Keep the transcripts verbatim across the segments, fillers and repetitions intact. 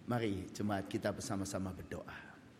Mari jemaat kita bersama-sama berdoa.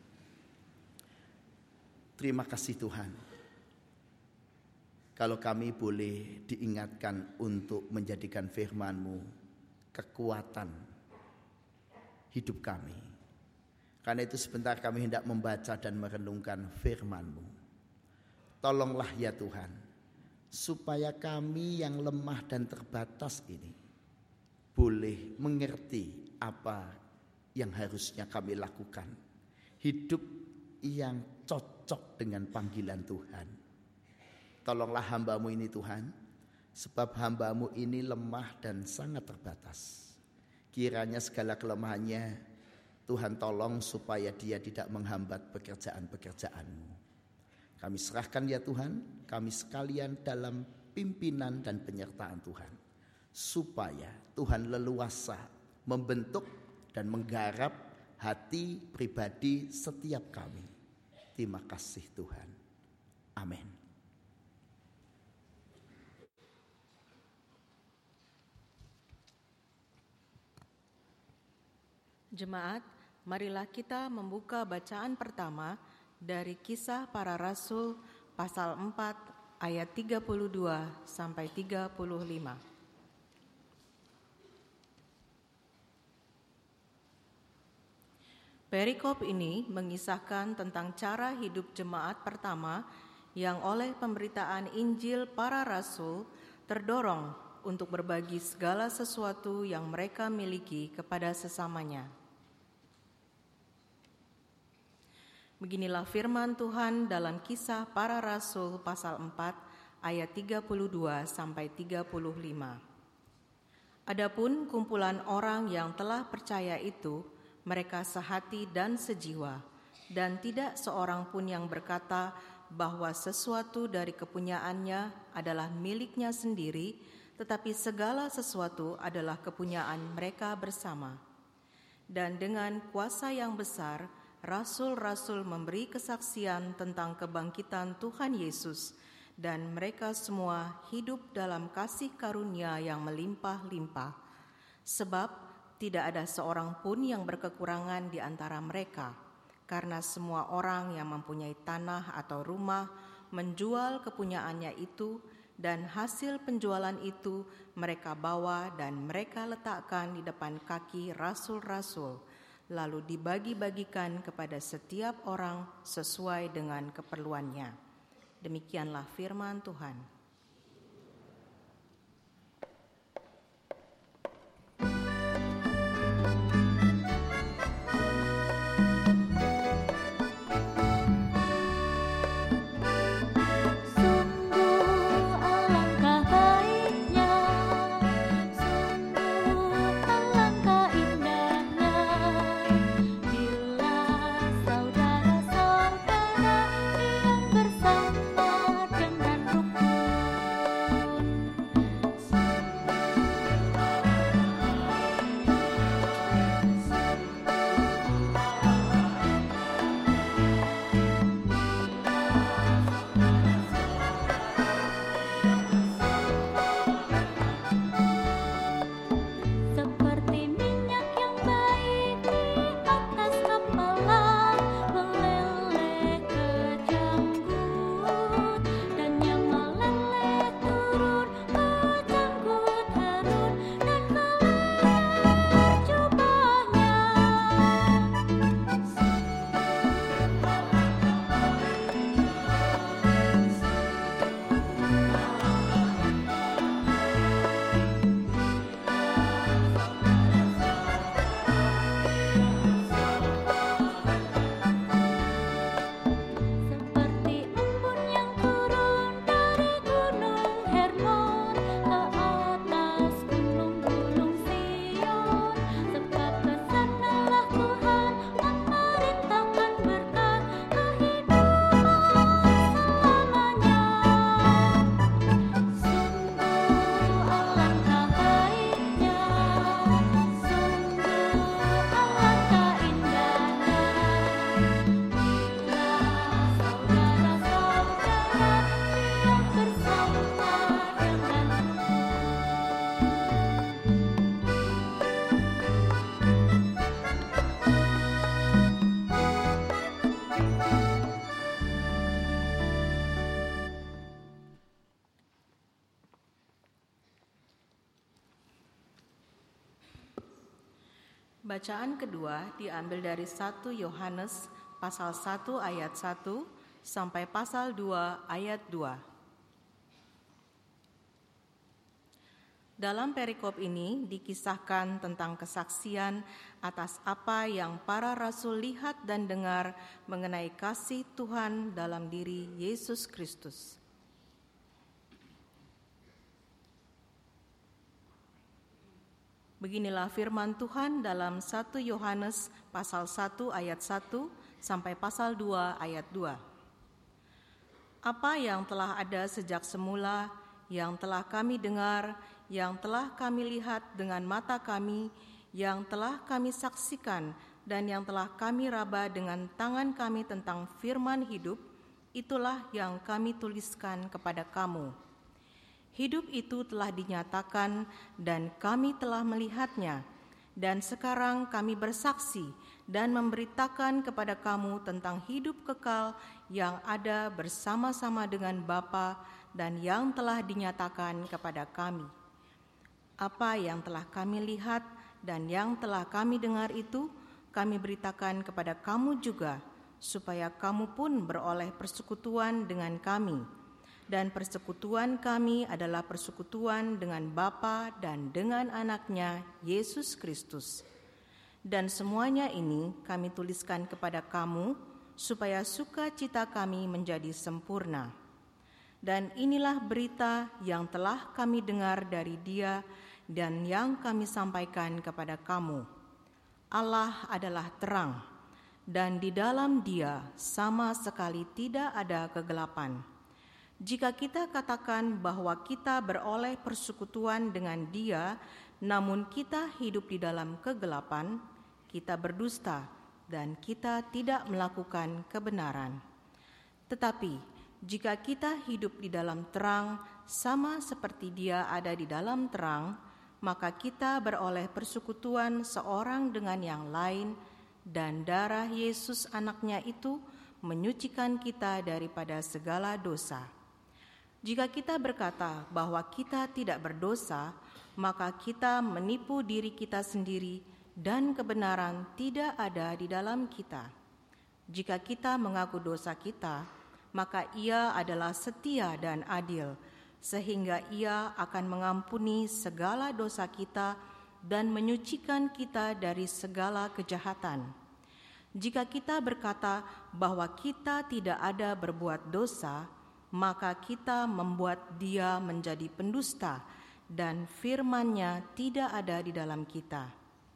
Terima kasih Tuhan, kalau kami boleh diingatkan untuk menjadikan firman-Mu kekuatan hidup kami. Karena itu sebentar kami hendak membaca dan merenungkan firman-Mu. Tolonglah ya Tuhan, supaya kami yang lemah dan terbatas ini boleh mengerti apa yang harusnya kami lakukan. Hidup yang cocok dengan panggilan Tuhan. Tolonglah hamba-Mu ini Tuhan, sebab hamba-Mu ini lemah dan sangat terbatas. Kiranya segala kelemahannya Tuhan tolong supaya dia tidak menghambat pekerjaan-pekerjaan-Mu. Kami serahkan ya Tuhan, kami sekalian dalam pimpinan dan penyertaan Tuhan, supaya Tuhan leluasa membentuk dan menggarap hati pribadi setiap kami. Terima kasih Tuhan. Amin. Jemaat, marilah kita membuka bacaan pertama dari Kisah Para Rasul pasal empat ayat tiga puluh dua sampai tiga puluh lima. Perikop ini mengisahkan tentang cara hidup jemaat pertama yang oleh pemberitaan Injil para rasul terdorong untuk berbagi segala sesuatu yang mereka miliki kepada sesamanya. Beginilah firman Tuhan dalam Kisah Para Rasul pasal empat ayat tiga puluh dua sampai tiga puluh lima. Adapun kumpulan orang yang telah percaya itu, mereka sehati dan sejiwa, dan tidak seorang pun yang berkata bahwa sesuatu dari kepunyaannya adalah miliknya sendiri, tetapi segala sesuatu adalah kepunyaan mereka bersama. Dan dengan kuasa yang besar, rasul-rasul memberi kesaksian tentang kebangkitan Tuhan Yesus, dan mereka semua hidup dalam kasih karunia yang melimpah-limpah. Sebab tidak ada seorang pun yang berkekurangan di antara mereka, karena semua orang yang mempunyai tanah atau rumah menjual kepunyaannya itu, dan hasil penjualan itu mereka bawa dan mereka letakkan di depan kaki rasul-rasul, lalu dibagi-bagikan kepada setiap orang sesuai dengan keperluannya. Demikianlah firman Tuhan. Bersama dengan rukun Bacaan kedua diambil dari satu Yohanes pasal satu ayat satu sampai pasal dua ayat dua. Dalam perikop ini dikisahkan tentang kesaksian atas apa yang para rasul lihat dan dengar mengenai kasih Tuhan dalam diri Yesus Kristus. Beginilah firman Tuhan dalam satu Yohanes pasal satu ayat satu sampai pasal dua ayat dua. Apa yang telah ada sejak semula, yang telah kami dengar, yang telah kami lihat dengan mata kami, yang telah kami saksikan, dan yang telah kami raba dengan tangan kami tentang firman hidup, itulah yang kami tuliskan kepada kamu. Hidup itu telah dinyatakan dan kami telah melihatnya, dan sekarang kami bersaksi dan memberitakan kepada kamu tentang hidup kekal yang ada bersama-sama dengan Bapa dan yang telah dinyatakan kepada kami. Apa yang telah kami lihat dan yang telah kami dengar itu kami beritakan kepada kamu juga, supaya kamu pun beroleh persekutuan dengan kami. Dan persekutuan kami adalah persekutuan dengan Bapa dan dengan Anaknya, Yesus Kristus. Dan semuanya ini kami tuliskan kepada kamu, supaya sukacita kami menjadi sempurna. Dan inilah berita yang telah kami dengar dari Dia dan yang kami sampaikan kepada kamu. Allah adalah terang, dan di dalam Dia sama sekali tidak ada kegelapan. Jika kita katakan bahwa kita beroleh persekutuan dengan Dia, namun kita hidup di dalam kegelapan, kita berdusta dan kita tidak melakukan kebenaran. Tetapi jika kita hidup di dalam terang, sama seperti Dia ada di dalam terang, maka kita beroleh persekutuan seorang dengan yang lain, dan darah Yesus Anaknya itu menyucikan kita daripada segala dosa. Jika kita berkata bahwa kita tidak berdosa, maka kita menipu diri kita sendiri dan kebenaran tidak ada di dalam kita. Jika kita mengaku dosa kita, maka Ia adalah setia dan adil, sehingga Ia akan mengampuni segala dosa kita dan menyucikan kita dari segala kejahatan. Jika kita berkata bahwa kita tidak ada berbuat dosa, maka kita membuat Dia menjadi pendusta dan firman-Nya tidak ada di dalam kita.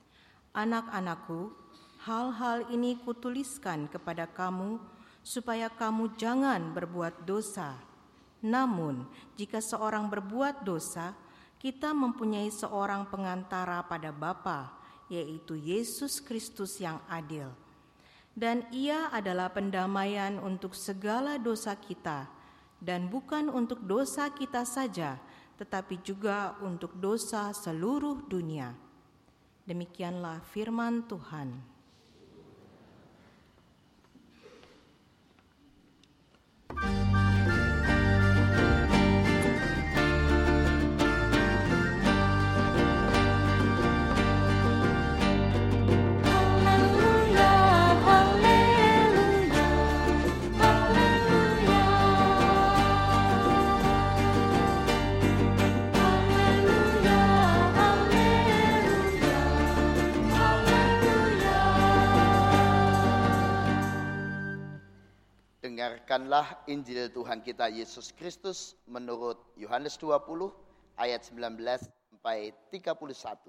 Anak-anakku, hal-hal ini kutuliskan kepada kamu supaya kamu jangan berbuat dosa. Namun, jika seorang berbuat dosa, kita mempunyai seorang pengantara pada Bapa, yaitu Yesus Kristus yang adil. Dan Ia adalah pendamaian untuk segala dosa kita, dan bukan untuk dosa kita saja, tetapi juga untuk dosa seluruh dunia. Demikianlah firman Tuhan. Dengarkanlah Injil Tuhan kita Yesus Kristus menurut Yohanes dua puluh ayat sembilan belas sampai tiga puluh satu.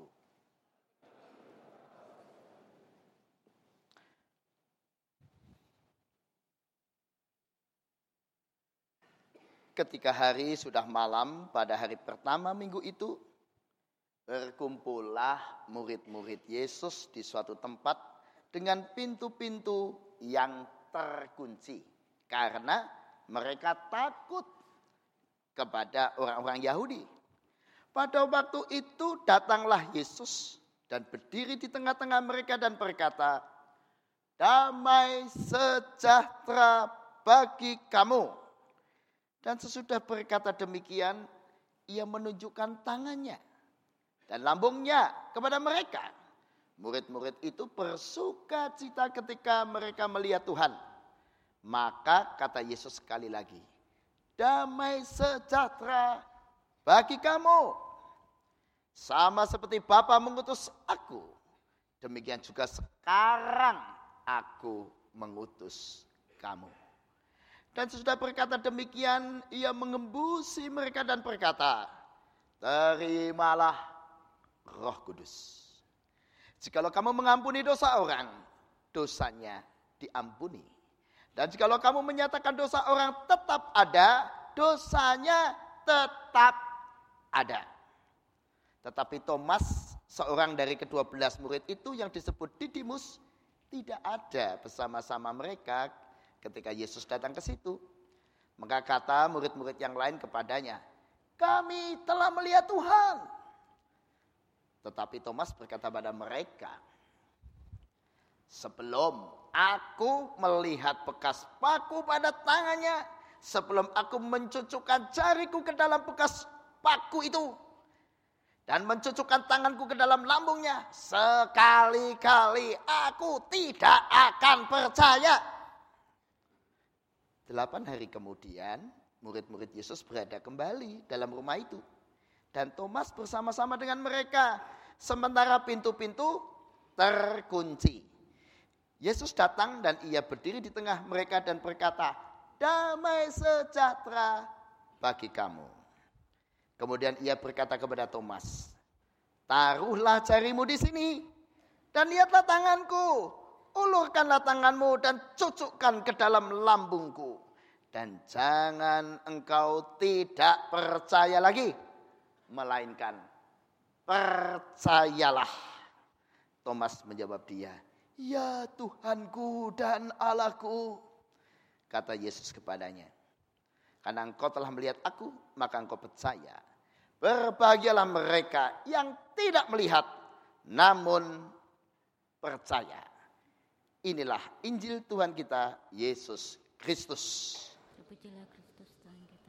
Ketika hari sudah malam pada hari pertama minggu itu, berkumpullah murid-murid Yesus di suatu tempat dengan pintu-pintu yang terkunci. Karena mereka takut kepada orang-orang Yahudi. Pada waktu itu datanglah Yesus dan berdiri di tengah-tengah mereka dan berkata, "Damai sejahtera bagi kamu." Dan sesudah berkata demikian, Ia menunjukkan tangannya dan lambungnya kepada mereka. Murid-murid itu bersuka cita ketika mereka melihat Tuhan. Maka kata Yesus sekali lagi, damai sejahtera bagi kamu. Sama seperti Bapa mengutus aku, demikian juga sekarang aku mengutus kamu. Dan sesudah berkata demikian, ia mengembusi mereka dan berkata, terimalah Roh Kudus. Jikalau kamu mengampuni dosa orang, dosanya diampuni. Dan jikalau kamu menyatakan dosa orang tetap ada, dosanya tetap ada. Tetapi Thomas, seorang dari kedua belas murid itu yang disebut Didimus, tidak ada bersama-sama mereka ketika Yesus datang ke situ. Maka kata murid-murid yang lain kepadanya, kami telah melihat Tuhan. Tetapi Thomas berkata pada mereka, sebelum aku melihat bekas paku pada tangannya, sebelum aku mencucukkan jariku ke dalam bekas paku itu, dan mencucukkan tanganku ke dalam lambungnya, sekali-kali aku tidak akan percaya. Delapan hari kemudian, murid-murid Yesus berada kembali dalam rumah itu. Dan Thomas bersama-sama dengan mereka, sementara pintu-pintu terkunci. Yesus datang dan ia berdiri di tengah mereka dan berkata, damai sejahtera bagi kamu. Kemudian ia berkata kepada Thomas, taruhlah jarimu di sini dan lihatlah tanganku. Ulurkanlah tanganmu dan cucukkan ke dalam lambungku. Dan jangan engkau tidak percaya lagi, melainkan percayalah. Thomas menjawab dia, ya Tuhanku dan Allahku. Kata Yesus kepadanya, karena engkau telah melihat aku, maka engkau percaya. Berbahagialah mereka yang tidak melihat, namun percaya. Inilah Injil Tuhan kita, Yesus Kristus. Terpujilah Kristus Tuhan kita.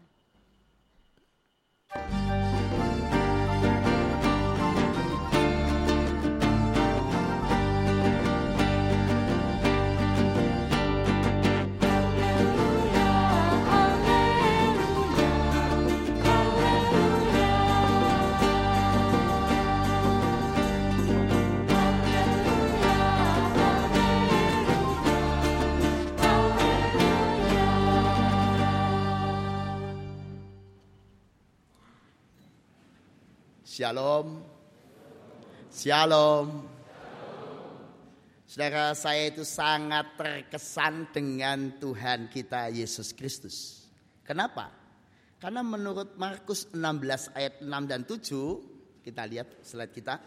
Shalom. Shalom. Saudara, saya itu sangat terkesan dengan Tuhan kita Yesus Kristus. Kenapa? Karena menurut Markus enam belas ayat enam dan tujuh, kita lihat slide kita.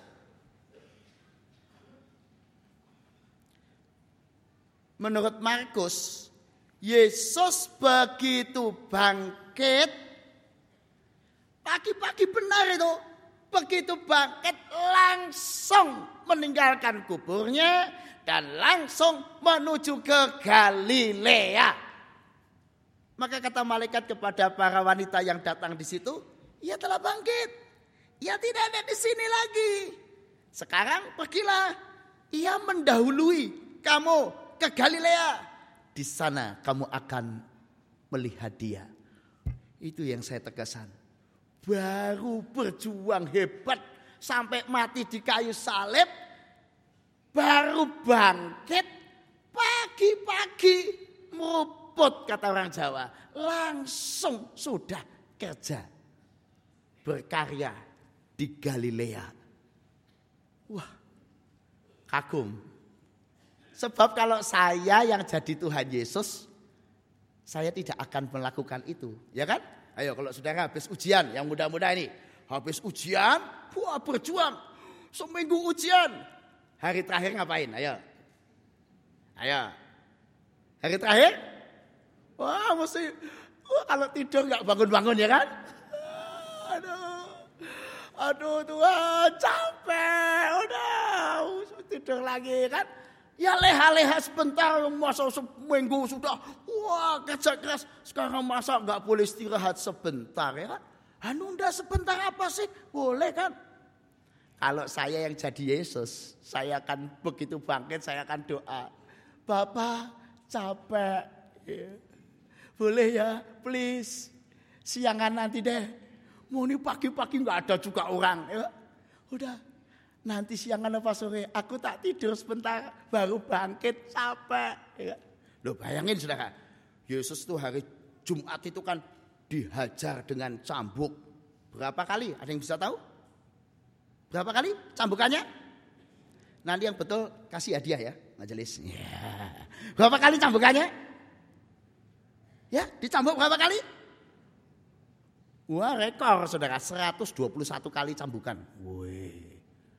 Menurut Markus, Yesus begitu bangkit, pagi-pagi benar itu. Begitu bangkit langsung meninggalkan kuburnya dan langsung menuju ke Galilea. Maka kata malaikat kepada para wanita yang datang di situ, ia telah bangkit. Ia tidak ada di sini lagi. Sekarang pergilah. Ia mendahului kamu ke Galilea. Di sana kamu akan melihat dia. Itu yang saya tegaskan. Baru berjuang hebat sampai mati di kayu salib, baru bangkit pagi-pagi meruput kata orang Jawa, langsung sudah kerja berkarya di Galilea. Wah, kagum. Sebab kalau saya yang jadi Tuhan Yesus, saya tidak akan melakukan itu, ya kan? Ayo kalau saudara habis ujian, yang muda-muda ini. Habis ujian, wah berjuang. Seminggu ujian. Hari terakhir ngapain? Ayo. Ayo. Hari terakhir? Wah mesti, wah, kalau tidur gak bangun-bangun ya kan? Aduh. Aduh Tuhan capek. Udah tidur lagi kan? Ya leha-leha sebentar, masa seminggu sudah, wah kerja keras. Sekarang masa gak boleh istirahat sebentar ya kan? Anu udah sebentar apa sih? Boleh kan? Kalau saya yang jadi Yesus, saya akan begitu bangkit, saya akan doa. Bapak capek. Ya. Boleh ya, please. Siangan nanti deh. Mau ini pagi-pagi gak ada juga orang. Ya. Udah, nanti siangan apa sore. Aku tak tidur sebentar, baru bangkit, capek. Ya. Loh bayangin saudara, Yesus tuh hari Jumat itu kan dihajar dengan cambuk. Berapa kali? Ada yang bisa tahu? Berapa kali cambukannya? Nanti yang betul kasih hadiah ya majelis. Ya. Berapa kali cambukannya? Ya, dicambuk berapa kali? Wah rekor saudara, seratus dua puluh satu kali cambukan. Wih.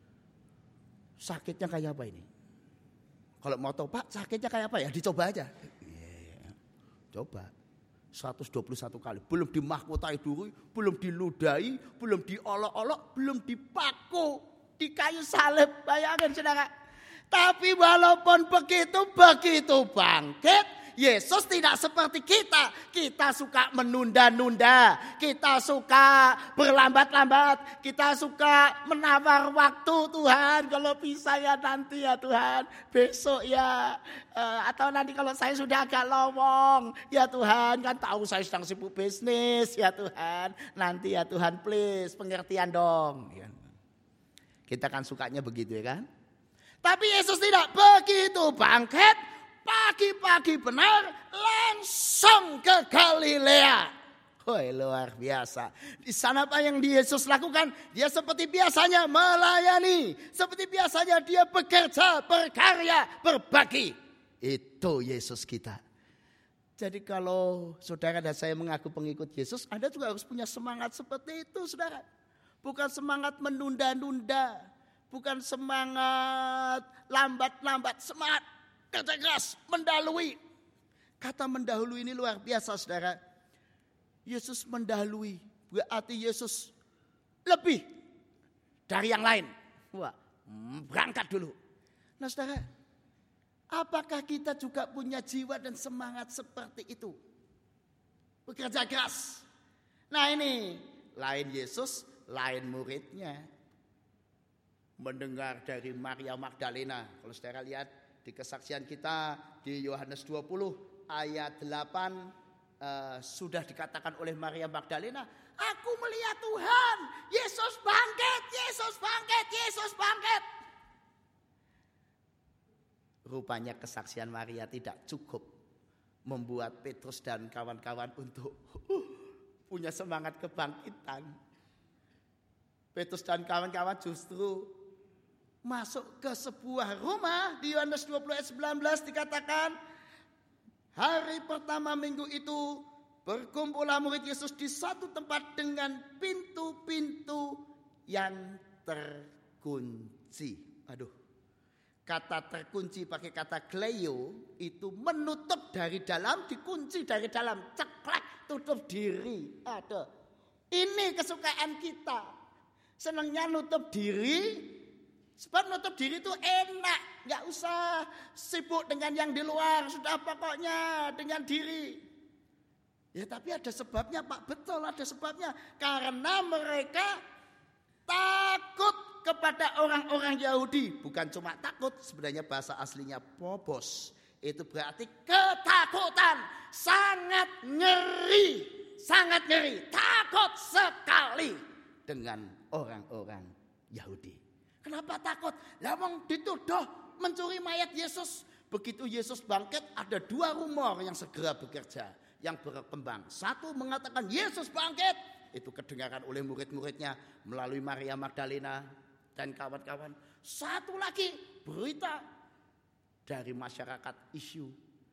Sakitnya kayak apa ini? Kalau mau tahu Pak sakitnya kayak apa ya? Dicoba aja. Ya. Coba. seratus dua puluh satu kali. Belum dimahkotai duri, belum diludahi, belum diolok-olok, belum dipaku. Di kayu salib. Bayangin saudara. Tapi walaupun begitu, begitu bangkit. Yesus tidak seperti kita. Kita suka menunda-nunda. Kita suka berlambat-lambat. Kita suka menawar waktu Tuhan. Kalau bisa ya nanti ya Tuhan. Besok ya. Uh, atau nanti kalau saya sudah agak lowong. Ya Tuhan kan tahu saya sedang sibuk bisnis. Ya Tuhan. Nanti ya Tuhan please pengertian dong. Kita kan sukanya begitu ya kan. Tapi Yesus tidak begitu bangkit. Pagi-pagi benar langsung ke Galilea. Woi luar biasa. Di sana apa yang Yesus lakukan? Dia seperti biasanya melayani. Seperti biasanya dia bekerja, berkarya, berbagi. Itu Yesus kita. Jadi kalau saudara dan saya mengaku pengikut Yesus, Anda juga harus punya semangat seperti itu saudara. Bukan semangat menunda-nunda. Bukan semangat lambat-lambat, semangat kerja keras, mendahului. Kata mendahului ini luar biasa saudara. Yesus mendahului. Berarti Yesus lebih dari yang lain. Wah, berangkat dulu. Nah saudara, apakah kita juga punya jiwa dan semangat seperti itu? Bekerja keras. Nah ini, lain Yesus, lain muridnya. Mendengar dari Maria Magdalena. Kalau saudara lihat, di kesaksian kita di Yohanes dua puluh ayat delapan uh, sudah dikatakan oleh Maria Magdalena, aku melihat Tuhan, Yesus bangkit, Yesus bangkit, Yesus bangkit. Rupanya kesaksian Maria tidak cukup membuat Petrus dan kawan-kawan untuk uh, punya semangat kebangkitan. Petrus dan kawan-kawan justru masuk ke sebuah rumah. Di Yohanes dua puluh ayat sembilan belas dikatakan, hari pertama minggu itu berkumpullah murid Yesus di satu tempat dengan pintu-pintu yang terkunci. Aduh, kata terkunci pakai kata kleio itu menutup dari dalam, dikunci dari dalam, ceklek, tutup diri. Aduh, ini kesukaan kita. Senangnya nutup diri. Sebab nutup diri itu enak. Gak usah sibuk dengan yang di luar. Sudah pokoknya dengan diri. Ya tapi ada sebabnya Pak. Betul ada sebabnya. Karena mereka takut kepada orang-orang Yahudi. Bukan cuma takut. Sebenarnya bahasa aslinya phobos. Itu berarti ketakutan. Sangat ngeri. Sangat ngeri. Takut sekali dengan orang-orang Yahudi. Kenapa takut? Lah wong dituduh mencuri mayat Yesus. Begitu Yesus bangkit, ada dua rumor yang segera bekerja, yang berkembang. Satu mengatakan Yesus bangkit, itu kedengaran oleh murid-muridnya melalui Maria Magdalena dan kawan-kawan. Satu lagi berita dari masyarakat isu.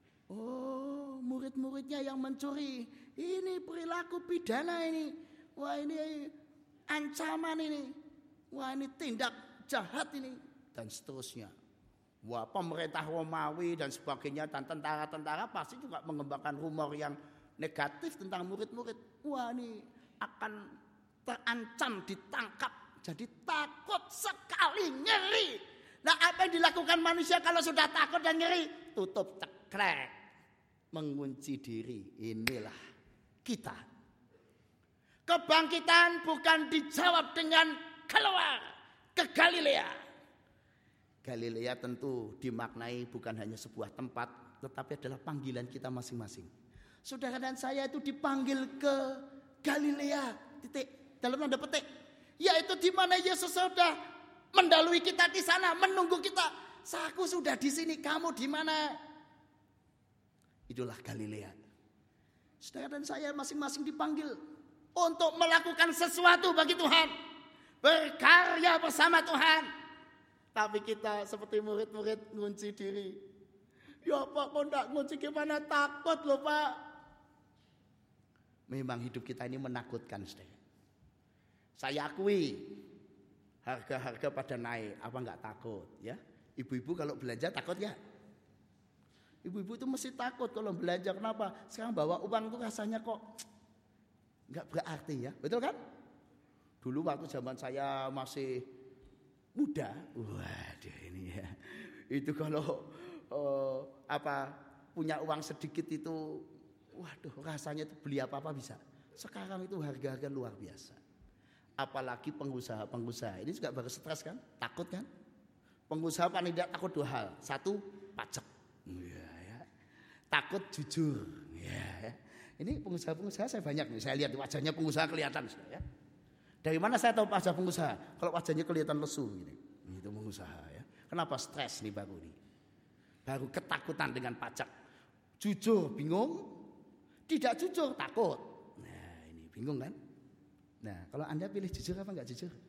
Oh, murid-muridnya yang mencuri. Ini perilaku pidana ini. Wah, ini ancaman ini. Wah, ini tindak jahat ini dan seterusnya. Wah, pemerintah Romawi dan sebagainya dan tentara-tentara pasti juga mengembangkan rumor yang negatif tentang murid-murid. Wah, ini akan terancam ditangkap. Jadi takut sekali, ngeri. Nah, apa yang dilakukan manusia kalau sudah takut dan ngeri? Tutup ceklek, mengunci diri. Inilah kita. Kebangkitan bukan dijawab dengan keluar. ke Galilea. Galilea tentu dimaknai bukan hanya sebuah tempat, tetapi adalah panggilan kita masing-masing. Saudara dan saya itu dipanggil ke Galilea, titik, dalam tanda petik. Yaitu di mana Yesus sudah mendahului kita di sana, menunggu kita. Aku sudah di sini, kamu di mana? Itulah Galilea. Saudara dan saya masing-masing dipanggil untuk melakukan sesuatu bagi Tuhan. Berkarya bersama Tuhan. Tapi kita seperti murid-murid ngunci diri. Ya Pak, kok enggak ngunci gimana? Takut loh Pak. Memang hidup kita ini menakutkan, saudara. Saya akui harga-harga pada naik, apa enggak takut ya? Ibu-ibu kalau belanja takut ya? Ibu-ibu itu mesti takut kalau belanja, kenapa? Sekarang bawa uang itu rasanya kok enggak berarti ya, betul kan? Dulu waktu zaman saya masih muda, waduh ini ya, itu kalau uh, apa punya uang sedikit itu, waduh rasanya itu beli apa-apa bisa. Sekarang itu harga-harga luar biasa. Apalagi pengusaha-pengusaha ini juga baru stres kan, takut kan? Pengusaha paling tidak takut dua hal, satu pajak, ya, ya. Takut jujur, ya, ya. Ini pengusaha-pengusaha saya banyak nih, saya lihat wajahnya pengusaha kelihatan, ya. Dari mana saya tahu wajah pengusaha? Kalau wajahnya kelihatan lesu, gini, itu pengusaha, ya. Kenapa stres nih baru nih? Baru ketakutan dengan pajak, jujur bingung, tidak jujur takut. Nah ini bingung kan? Nah, kalau Anda pilih jujur apa enggak jujur?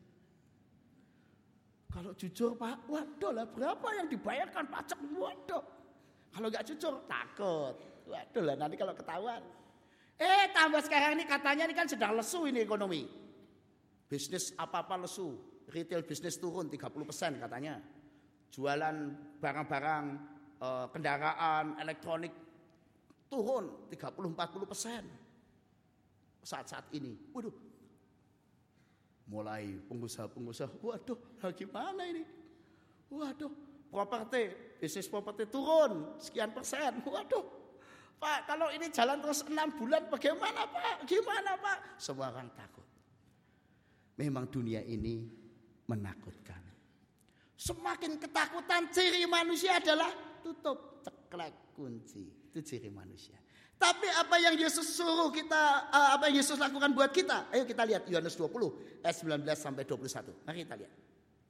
Kalau jujur Pak, waduh lah berapa yang dibayarkan pajak? Waduh. Kalau enggak jujur, takut. Waduh lah nanti kalau ketahuan. Eh tambah sekarang ini katanya ini kan sedang lesu ini ekonomi. Bisnis apa-apa lesu. Retail bisnis turun tiga puluh persen katanya. Jualan barang-barang eh, kendaraan elektronik turun tiga puluh sampai empat puluh persen. Saat-saat ini. Waduh. Mulai pengusaha-pengusaha, waduh, gimana ini? Waduh, properti, bisnis properti turun sekian persen. Waduh, Pak, kalau ini jalan terus enam bulan bagaimana Pak? Gimana Pak? Semua orang takut. Memang dunia ini menakutkan. Semakin ketakutan, ciri manusia adalah tutup, ceklek, kunci. Itu ciri manusia. Tapi apa yang Yesus suruh kita, apa yang Yesus lakukan buat kita? Ayo kita lihat Yohanes dua puluh ayat sembilan belas sampai dua puluh satu. Mari kita lihat.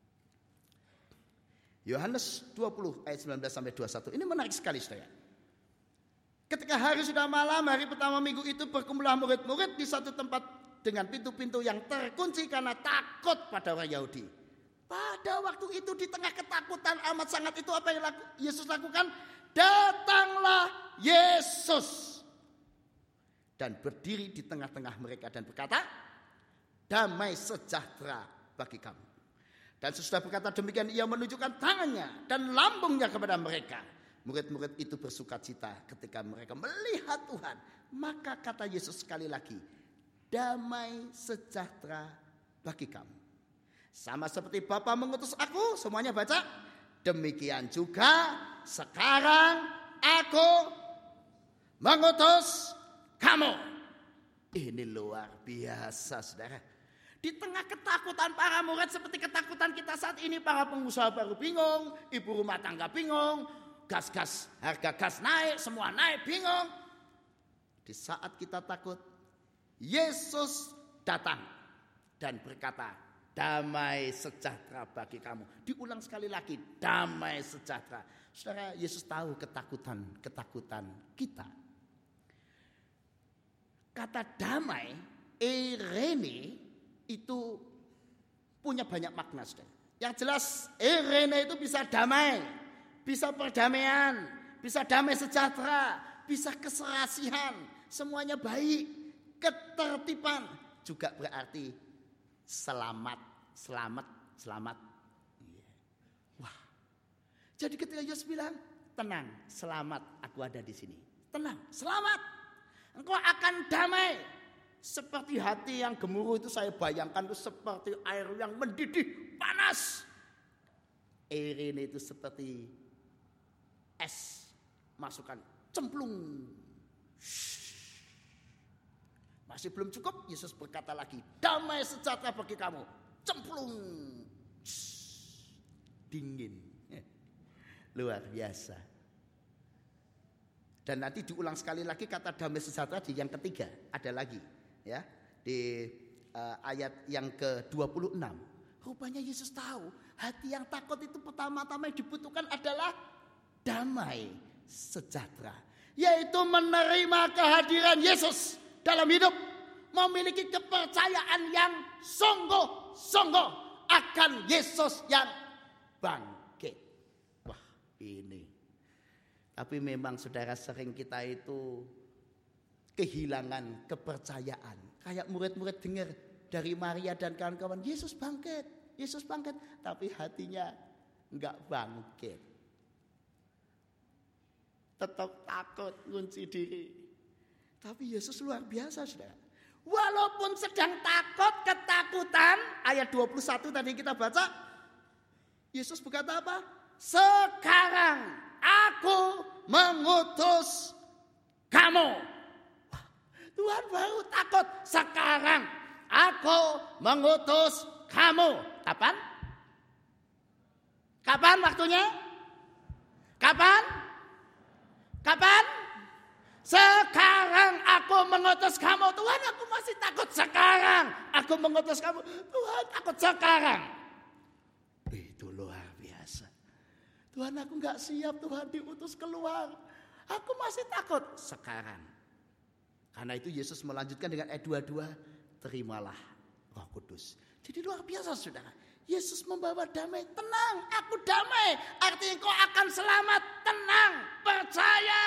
Yohanes dua puluh ayat sembilan belas sampai dua puluh satu. Ini menarik sekali saudara. Ketika hari sudah malam, hari pertama minggu itu berkumpullah murid-murid di satu tempat dengan pintu-pintu yang terkunci karena takut pada orang Yahudi. Pada waktu itu di tengah ketakutan amat sangat itu apa yang Yesus lakukan? Datanglah Yesus. Dan berdiri di tengah-tengah mereka dan berkata, damai sejahtera bagi kamu. Dan sesudah berkata demikian ia menunjukkan tangannya dan lambungnya kepada mereka. Murid-murid itu bersukacita ketika mereka melihat Tuhan. Maka kata Yesus sekali lagi, damai sejahtera bagi kamu. Sama seperti Bapa mengutus aku, semuanya baca. Demikian juga sekarang aku mengutus kamu. Ini luar biasa saudara. Di tengah ketakutan para murid seperti ketakutan kita saat ini. Para pengusaha baru bingung. Ibu rumah tangga bingung. Gas-gas, harga gas naik. Semua naik bingung. Di saat kita takut. Yesus datang. Dan berkata, damai sejahtera bagi kamu. Diulang sekali lagi. Damai sejahtera. Saudara, Yesus tahu ketakutan-ketakutan kita. Kata damai, Eirene, itu punya banyak makna. Saudara. Yang jelas, Eirene itu bisa damai, bisa perdamaian, bisa damai sejahtera, bisa keserasihan, semuanya baik, ketertiban, juga berarti selamat, selamat, selamat. Wah, jadi ketika Yesus bilang, tenang, selamat, aku ada di sini. Tenang, selamat. Engkau akan damai. Seperti hati yang gemuruh itu saya bayangkan itu seperti air yang mendidih, panas. Air ini itu seperti es. Masukkan, cemplung. Masih belum cukup, Yesus berkata lagi, damai sejahtera bagi kamu. Cemplung. dingin. Luar biasa. Dan nanti diulang sekali lagi kata damai sejahtera di yang ketiga. Ada lagi ya di uh, ayat yang ke dua puluh enam. Rupanya Yesus tahu hati yang takut itu pertama-tama yang dibutuhkan adalah damai sejahtera. Yaitu menerima kehadiran Yesus dalam hidup. Memiliki kepercayaan yang sungguh-sungguh akan Yesus yang bangkit. Wah ini. Tapi memang saudara sering kita itu kehilangan kepercayaan. Kayak murid-murid dengar dari Maria dan kawan-kawan, Yesus bangkit, Yesus bangkit. Tapi hatinya enggak bangkit. Tetap takut, ngunci diri. Tapi Yesus luar biasa saudara. Walaupun sedang takut, ketakutan, ayat dua puluh satu tadi kita baca, Yesus berkata apa? Sekarang aku mengutus kamu. Wah, Tuhan baru takut. Sekarang aku mengutus kamu. Kapan? Kapan waktunya? Kapan? Kapan? Sekarang aku mengutus kamu. Tuhan, aku masih takut. Sekarang aku mengutus kamu. Tuhan, takut sekarang. Itu luar biasa. Tuhan, aku gak siap. Tuhan, diutus keluar. Aku masih takut. Sekarang. Karena itu Yesus melanjutkan dengan ayat dua puluh dua. Terimalah Roh Kudus. Jadi luar biasa saudara. Yesus membawa damai. Tenang, aku damai. Artinya kau akan selamat. Tenang, percaya.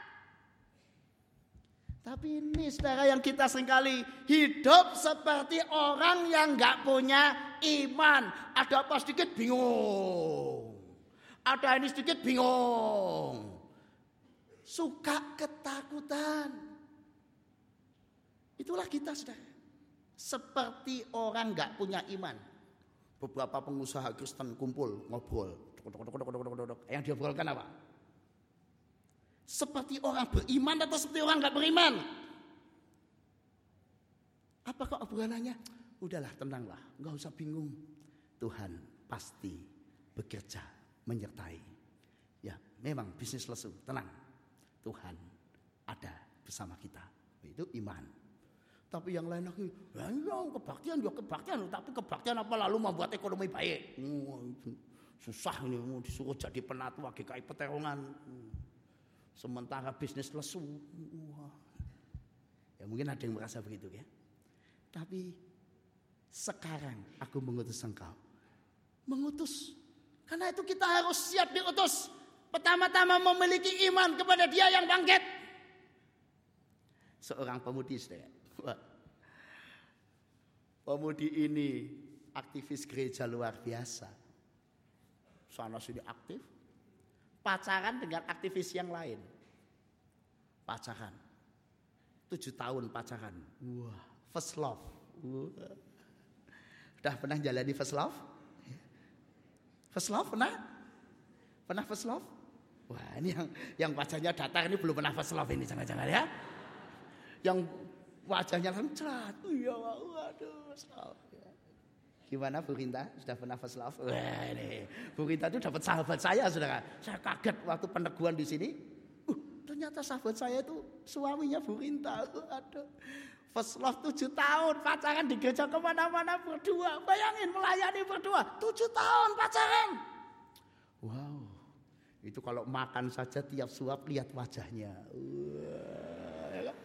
Tapi ini saudara yang kita seringkali hidup seperti orang yang gak punya iman. Ada apa sedikit bingung. Ada ini sedikit bingung. Suka ketakutan. Itulah kita saudara. Seperti orang gak punya iman. Beberapa pengusaha Kristen kumpul ngobrol. Yang diobrolkan apa? Seperti orang beriman atau seperti orang gak beriman? Apakah obrolannya? Udahlah tenanglah, gak usah bingung. Tuhan pasti bekerja, menyertai. Ya memang bisnis lesu, tenang. Tuhan ada bersama kita. Itu iman. Tapi yang lain lagi, ya, ya kebaktian, ya kebaktian. Tapi kebaktian apa lalu membuat ekonomi baik? Oh, susah ini, mau disuruh jadi penatua G K I Peterongan. Sementara bisnis lesu. Wah. Ya mungkin ada yang merasa begitu ya. Tapi sekarang aku mengutus engkau. Mengutus. Karena itu kita harus siap diutus. Pertama-tama memiliki iman kepada Dia yang bangkit. Seorang pemudi saudara. Wah. Pemudi ini aktivis gereja luar biasa. Sana sini aktif. Pacaran dengan aktivis yang lain. Pacaran. Tujuh tahun pacaran. Wah, first love. Wah. Udah pernah jalani first love? First love pernah? Pernah first love? Wah, ini yang yang wajahnya datar ini belum pernah first love ini jangan-jangan ya. Yang wajahnya cerah. Iya, waduh, first love. Gimana Bu Rinta? Sudah pernah first love? Wah ini, Bu Rinta itu dapat sahabat saya saudara. Saya kaget waktu peneguhan di sini. Uh, ternyata sahabat saya itu suaminya Bu Rinta. Aduh, first love tujuh tahun pacaran di gereja kemana-mana berdua. Bayangin melayani berdua tujuh tahun pacaran. Wow, itu kalau makan saja tiap suap lihat wajahnya. Wah,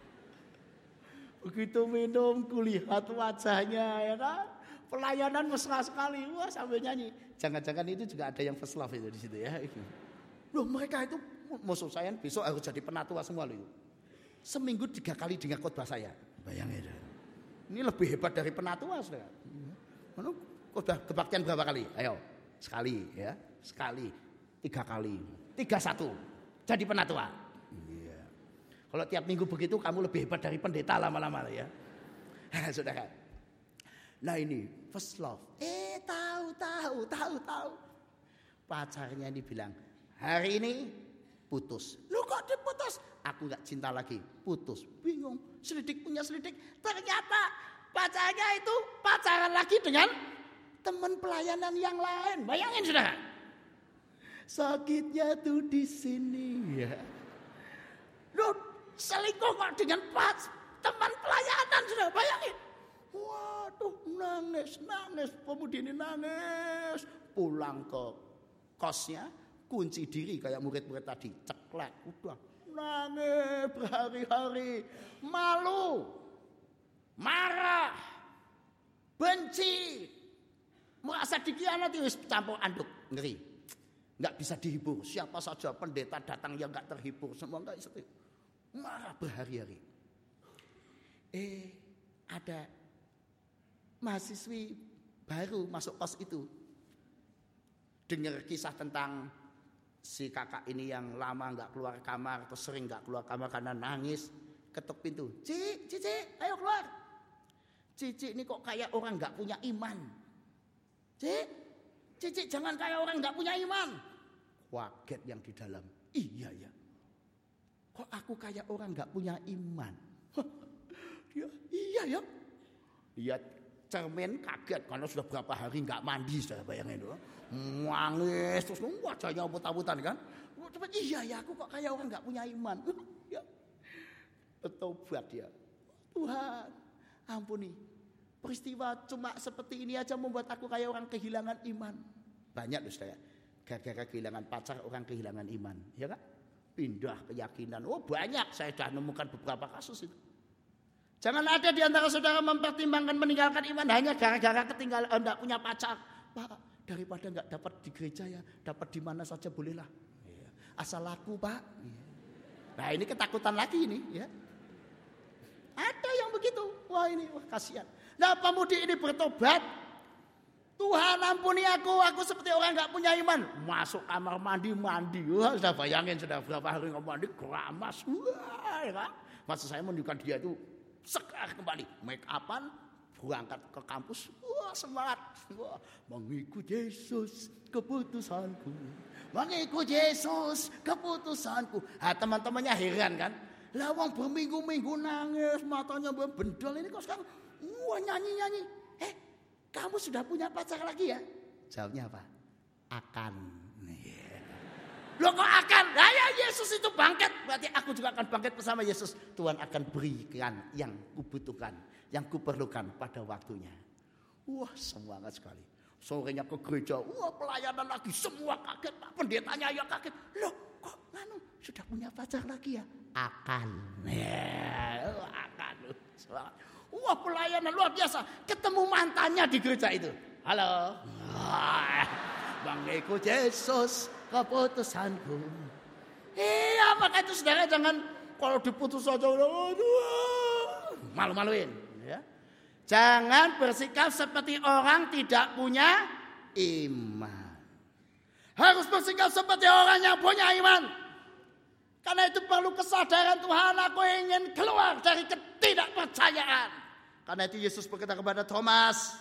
begitu minum kulihat wajahnya ya kan. Pelayanan mesra sekali, wah sambil nyanyi. Jangan-jangan itu juga ada yang first love itu di situ ya. Loh mereka itu musuh saya besok harus jadi penatua semua loh. Seminggu tiga kali dengar khotbah saya. Bayangin. Ini lebih hebat dari penatua saudara. Mana khotbah kebaktian berapa kali? Ayo sekali ya, sekali, tiga kali, tiga satu. Jadi penatua. Iya. Kalau tiap minggu begitu kamu lebih hebat dari pendeta lama-lama ya. Saudara. Nah ini first love. Eh tahu tahu tahu tahu. Pacarnya ini bilang hari ini putus. Lu kok diputus? Aku nggak cinta lagi. Putus. Bingung. Selidik punya selidik. Ternyata pacarnya itu pacaran lagi dengan teman pelayanan yang lain. Bayangin sudah. Sakitnya tuh di sini ya. Loh, selingkuh kok dengan pas teman pelayanan sudah, bayangin. Waduh, nangis, nangis, pemudi ini nangis. Pulang ke kosnya, kunci diri kayak murid-murid tadi, ceklek, udah nangis berhari-hari, malu, marah, benci, merasa dikhianati, wis campur anduk, ngeri, nggak bisa dihibur. Siapa saja pendeta datang yang nggak terhibur, semua nggak bisa, marah berhari-hari. Eh, ada mahasiswi baru masuk kos itu, dengar kisah tentang si kakak ini yang lama nggak keluar kamar atau sering nggak keluar kamar karena nangis, ketuk pintu, Ci, Cici, ayo keluar. Cici ini kok kayak orang nggak punya iman. Ci, Cici jangan kayak orang nggak punya iman. Kaget yang di dalam, iya ya, kok aku kayak orang nggak punya iman. Dia, iya ya, lihat cermin kaget karena sudah berapa hari nggak mandi, sudah bayangin itu. Nangis terus wajahnya putah-putah kan. Iya ya, aku kok kayak orang nggak punya iman. Ya. Bertobat ya. Tuhan, ampuni. Peristiwa cuma seperti ini aja membuat aku kayak orang kehilangan iman. Banyak loh saya. Gara-gara kehilangan pacar orang kehilangan iman, ya kan? Pindah keyakinan. Oh banyak, saya sudah menemukan beberapa kasus itu. Jangan ada di antara saudara mempertimbangkan meninggalkan iman hanya gara-gara ketinggalan enggak punya pacar. Pak, daripada enggak dapat di gereja ya, dapat di mana saja bolehlah. Asal laku, Pak. Nah, ini ketakutan lagi ini, ya. Ada yang begitu. Wah, ini wah kasihan. Nah, pemudi ini bertobat. Tuhan ampuni aku, aku seperti orang enggak punya iman. Masuk kamar mandi, mandi. Wah, sudah bayangin sudah berapa hari enggak mandi, keramas. Wah, ya kan? Maksud saya menunjukkan dia itu segar kembali, make upan, berangkat ke kampus, wah semangat, wah mengikut Yesus keputusanku, mengikut Yesus keputusanku. Ah teman-temannya heran kan, lawang berminggu-minggu nangis, matanya membendol, ini kok sekarang, wah nyanyi-nyanyi. Eh, kamu sudah punya pacar lagi ya? Jawabnya apa? Akan. Loh kok akan? Nah ya Yesus itu bangkit. Berarti aku juga akan bangkit bersama Yesus. Tuhan akan berikan yang kubutuhkan, yang kuperlukan pada waktunya. Wah semangat sekali. Sorenya ke gereja, wah pelayanan lagi. Semua kaget, Pak pendetanya ya kaget. Loh kok nganu sudah punya pacar lagi ya? Akan. Ya, akan. Wah pelayanan luar biasa. Ketemu mantannya di gereja itu. Halo. Mengikut Yesus keputusanku. Iya, maka itu saudara jangan kalau diputus saja aduh, malu-maluin. Ya. Jangan bersikap seperti orang tidak punya iman. Harus bersikap seperti orang yang punya iman. Karena itu perlu kesadaran Tuhan, aku ingin keluar dari ketidakpercayaan. Karena itu Yesus berkata kepada Thomas,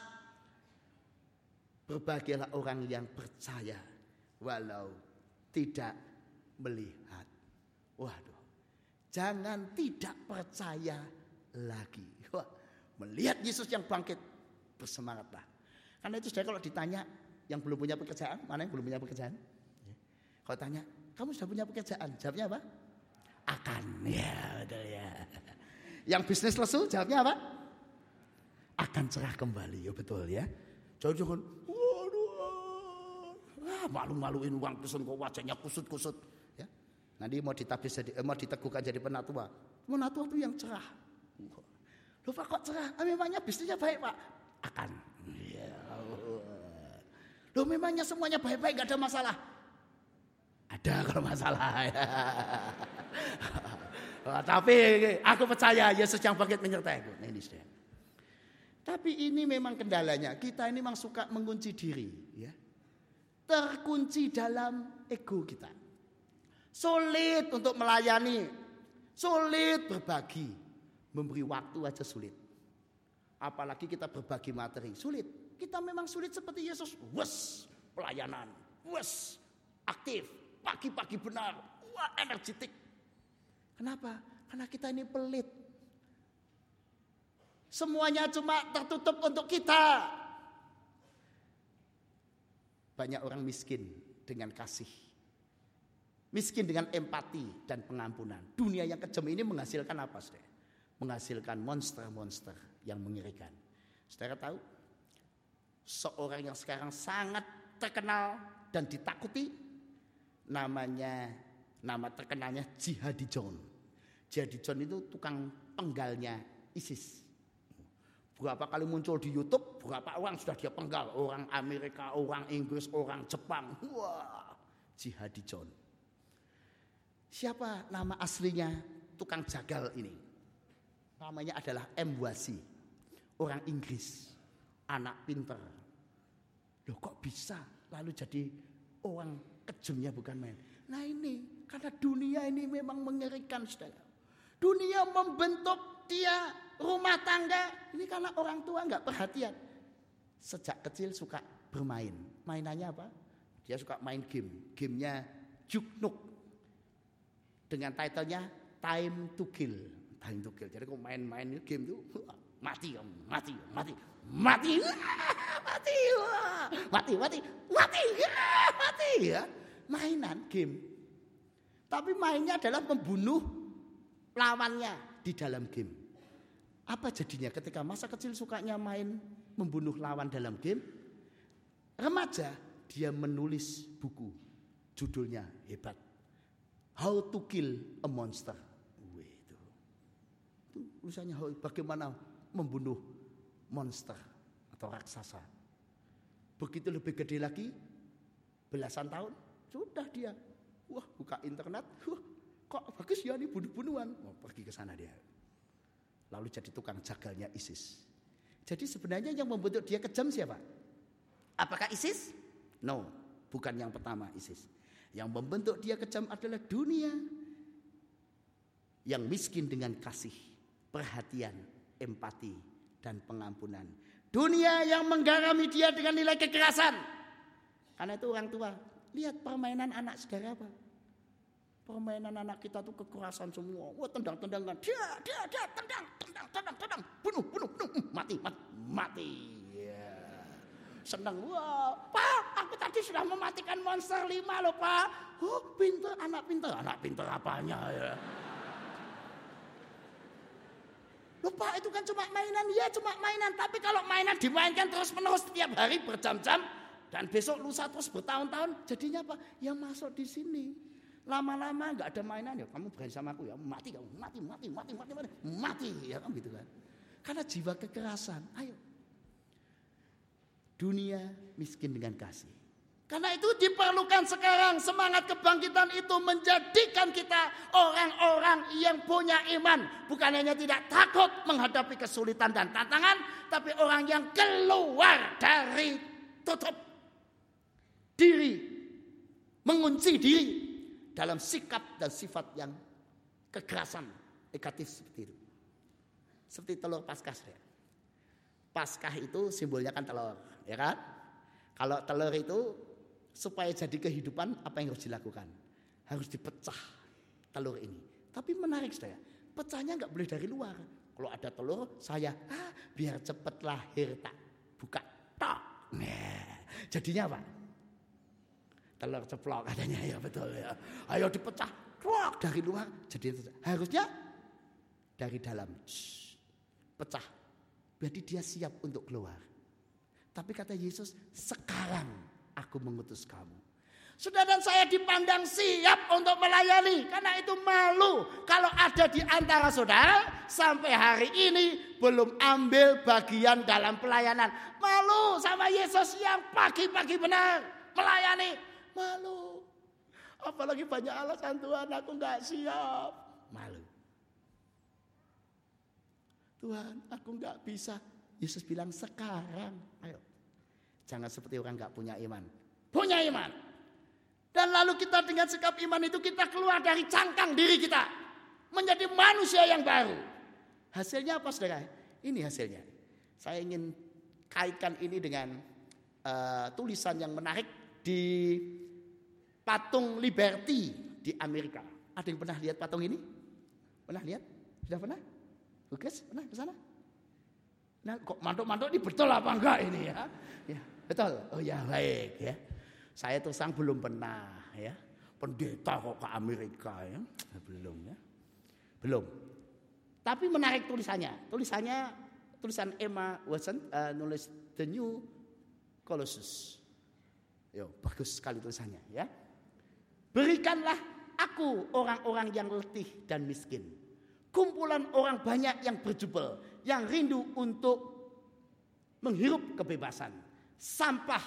berbahagialah orang yang percaya walau tidak melihat. Waduh, jangan tidak percaya lagi. Wah, melihat Yesus yang bangkit, bersemangatlah. Karena itu saudara kalau ditanya yang belum punya pekerjaan, mana yang belum punya pekerjaan? Kalau tanya, kamu sudah punya pekerjaan? Jawabnya apa? Akan. Ya, betul ya. Yang bisnis lesu, jawabnya apa? Akan cerah kembali. Ya betul ya. Jangan-jangan ah, malu-maluin uang pesen kok wajahnya kusut-kusut ya. Nanti mau ditabis jadi eh, mau diteguhkan jadi penatua. Penatua itu yang cerah. Loh Pak kok cerah? Ah, memangnya bisnisnya baik Pak? Akan. Ya. Loh memangnya semuanya baik-baik gak ada masalah? Ada kalau masalah ya. Oh, tapi aku percaya Yesus yang bangkit menyertai aku. Nah, ini sudah. Tapi ini memang kendalanya. Kita ini memang suka mengunci diri ya. Terkunci dalam ego kita. Sulit untuk melayani. Sulit berbagi. Memberi waktu aja sulit. Apalagi kita berbagi materi. Sulit. Kita memang sulit seperti Yesus. Wes, pelayanan. Wes, aktif. Pagi-pagi benar. Wah, energetik. Kenapa? Karena kita ini pelit. Semuanya cuma tertutup untuk kita. banyak orang miskin dengan kasih. Miskin dengan empati dan pengampunan. Dunia yang kejam ini menghasilkan apa, saudara? Menghasilkan monster-monster yang mengerikan. Saudara tahu? Seorang yang sekarang sangat terkenal dan ditakuti, namanya nama terkenalnya Jihadi John. Jihadi John itu tukang penggalnya ISIS. Berapa kali muncul di YouTube, berapa orang sudah dia penggal. Orang Amerika, orang Inggris, orang Jepang. Wah, Jihadi John. Siapa nama aslinya tukang jagal ini? Namanya adalah M. Wasi. Orang Inggris. Anak pinter. Loh kok bisa lalu jadi orang kejamnya bukan main. Nah ini karena dunia ini memang mengerikan, saudara. Dunia membentuk dia rumah tangga. Ini karena orang tua nggak perhatian. Sejak kecil suka bermain. Mainannya apa? Dia suka main game. Gamenya Duke Nukem. Dengan titlenya Time to Kill. Time to Kill. Jadi kalau main-main game itu mati, mati, mati, mati, mati, mati, mati, mati, mati ya. Mainan game. Tapi mainnya adalah membunuh lawannya di dalam game. Apa jadinya ketika masa kecil sukanya main membunuh lawan dalam game? Remaja dia menulis buku. Judulnya hebat. How to Kill a Monster. Wih, itu. Itu tulisannya bagaimana membunuh monster atau raksasa. Begitu lebih gede lagi, belasan tahun, sudah dia. Wah, buka internet. Wah, kok bagus ya ini bunuh-bunuhan. Oh, pergi ke sana dia. Lalu jadi tukang jagalnya ISIS. Jadi sebenarnya yang membentuk dia kejam siapa? Apakah ISIS? No, bukan yang pertama ISIS. Yang membentuk dia kejam adalah dunia yang miskin dengan kasih, perhatian, empati, dan pengampunan. Dunia yang menggarami dia dengan nilai kekerasan. Karena itu orang tua, lihat permainan anak saudara apa? Permainan anak kita tuh kekerasan semua. Wah, tendang-tendangan, dia, dia, dia, tendang, tendang, tendang, tendang, bunuh, bunuh, bunuh, mati, mati, mati. Senang, wah, Pak, aku tadi sudah mematikan monster lima loh, Pak. Oh, pintar, anak pintar, anak pintar apanya ya? Loh, Pak, itu kan cuma mainan, ya cuma mainan. Tapi kalau mainan dimainkan terus menerus setiap hari berjam-jam dan besok lusa terus bertahun-tahun, jadinya apa? Yang masuk di sini. Lama-lama nggak ada mainan ya, kamu berani sama aku ya, mati kamu, mati, mati, mati, mati, mati, mati, ya kan gitu kan? Karena jiwa kekerasan, ayo. Dunia miskin dengan kasih. Karena itu diperlukan sekarang semangat kebangkitan itu menjadikan kita orang-orang yang punya iman. Bukan hanya tidak takut menghadapi kesulitan dan tantangan, tapi orang yang keluar dari tutup diri, mengunci diri dalam sikap dan sifat yang kekerasan, negatif seperti itu. Seperti telur Paskah. Paskah itu simbolnya kan telur, ya kan? Kalau telur itu supaya jadi kehidupan apa yang harus dilakukan? Harus dipecah telur ini. Tapi menarik saya, pecahnya nggak boleh dari luar. Kalau ada telur, saya ah, biar cepat lahir tak buka tok. Nah, jadinya apa? Telur ceplok katanya ya betul ya. Ayo dipecah, trok dari luar. Jadi harusnya dari dalam, shh, pecah. Berarti dia siap untuk keluar. Tapi kata Yesus, sekarang aku mengutus kamu. Saudara dan saya dipandang siap untuk melayani. Karena itu malu kalau ada di antara saudara sampai hari ini belum ambil bagian dalam pelayanan. Malu sama Yesus yang pagi-pagi benar melayani. Malu. Apalagi banyak alasan, Tuhan aku gak siap. Malu. Tuhan, aku gak bisa. Yesus bilang sekarang, ayo. Jangan seperti orang gak punya iman. Punya iman. Dan lalu kita dengan sikap iman itu kita keluar dari cangkang diri kita. Menjadi manusia yang baru. Hasilnya apa saudara? Ini hasilnya. Saya ingin kaitkan ini dengan uh, tulisan yang menarik di patung Liberty di Amerika. Ada yang pernah lihat patung ini? Pernah lihat? Sudah pernah? Bukas, pernah ke sana? Nah, kok mantuk-mantuk ini betul apa enggak ini ya? Ya, betul. Oh ya, baik ya. Saya terus terang belum pernah ya. Pendeta kok ke Amerika ya. Belum ya. Belum. Tapi menarik tulisannya. Tulisannya tulisan Emma Watson uh, nulis The New Colossus. Yo, bagus sekali tulisannya ya. Berikanlah aku orang-orang yang letih dan miskin. Kumpulan orang banyak yang berjubel, yang rindu untuk menghirup kebebasan. Sampah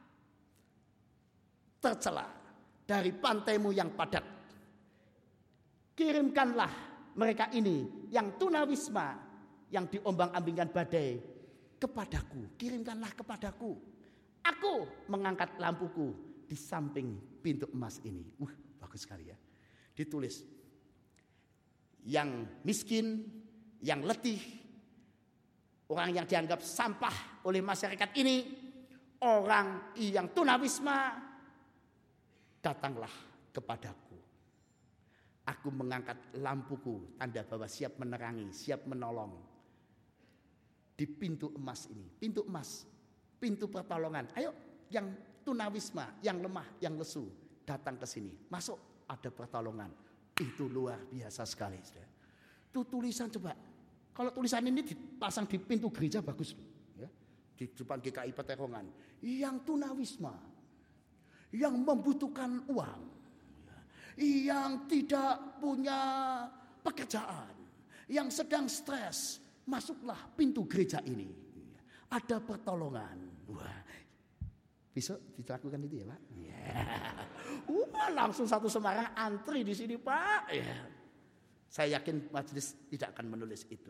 tercela dari pantaimu yang padat. Kirimkanlah mereka ini yang tunawisma, yang diombang-ambingkan badai kepadaku. Kirimkanlah kepadaku. Aku mengangkat lampuku di samping pintu emas ini. Wah, bagus sekali ya. Ditulis. Yang miskin, yang letih, orang yang dianggap sampah oleh masyarakat ini, orang yang tunawisma, datanglah kepadaku. Aku mengangkat lampuku, tanda bahwa siap menerangi, siap menolong. Di pintu emas ini, pintu emas, pintu pertolongan. Ayo yang tunawisma, yang lemah, yang lesu, datang ke sini. Masuk, ada pertolongan. Itu luar biasa sekali. Itu tulisan coba. Kalau tulisan ini dipasang di pintu gereja bagus. Ya. Di depan G K I Peterongan. Yang tunawisma. Yang membutuhkan uang. Yang tidak punya pekerjaan. Yang sedang stres. Masuklah pintu gereja ini. Ada pertolongan. Wah. Besok dilakukan itu ya Pak? Yeah. Wah, langsung satu Semarang antri di sini Pak. Yeah. Saya yakin majelis tidak akan menulis itu.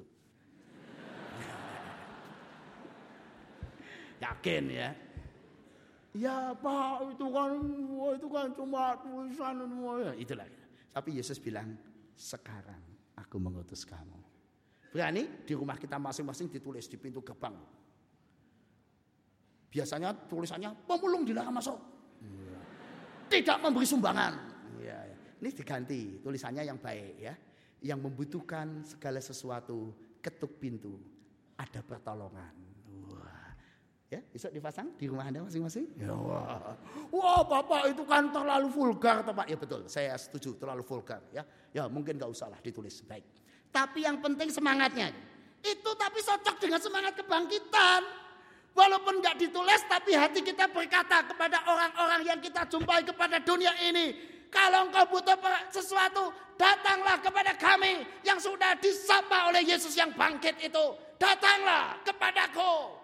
Yakin ya. Ya Pak, itu kan itu kan cuma tulisan semua. Itulah. Tapi Yesus bilang, sekarang aku mengutus kamu. Berani di rumah kita masing-masing ditulis di pintu gerbang. Biasanya tulisannya pemulung dilarang masuk. Tidak memberi sumbangan. Ya, ya. Ini diganti tulisannya yang baik ya. Yang membutuhkan segala sesuatu, ketuk pintu, ada pertolongan. Wah. Ya, besok dipasang di rumah Anda masing-masing. Ya, wah. Wah, Bapak itu kan terlalu vulgar, Pak. Ya betul, saya setuju terlalu vulgar ya. Ya, mungkin enggak usah lah ditulis. Baik. Tapi yang penting semangatnya. Itu tapi cocok dengan semangat kebangkitan. Walaupun enggak ditulis tapi hati kita berkata kepada orang-orang yang kita jumpai kepada dunia ini. Kalau engkau butuh sesuatu, datanglah kepada kami yang sudah disapa oleh Yesus yang bangkit itu. Datanglah kepadaku.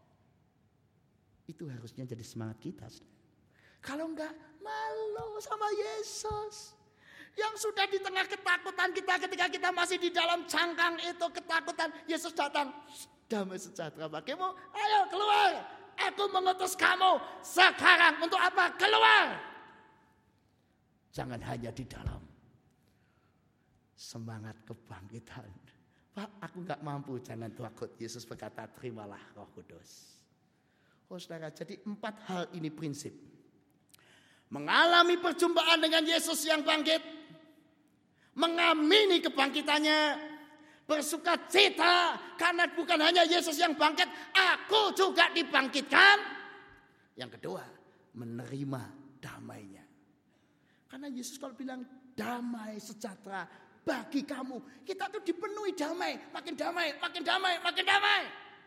Itu harusnya jadi semangat kita. Kalau enggak, malu sama Yesus. Yang sudah di tengah ketakutan kita ketika kita masih di dalam cangkang itu ketakutan. Yesus datang. Damai sejahtera bagimu. Ayo keluar. Aku mengutus kamu sekarang. Untuk apa? Keluar. Jangan hanya di dalam semangat kebangkitan. Pak, aku gak mampu. Jangan takut. Yesus berkata, terimalah Roh Kudus. Oh saudara, jadi empat hal ini prinsip. Mengalami perjumpaan dengan Yesus yang bangkit. Mengamini kebangkitannya. Bersuka cita karena bukan hanya Yesus yang bangkit, aku juga dibangkitkan. Yang kedua, menerima damainya. Karena Yesus kalau bilang damai sejahtera bagi kamu, kita tuh dipenuhi damai, makin damai, makin damai, makin damai.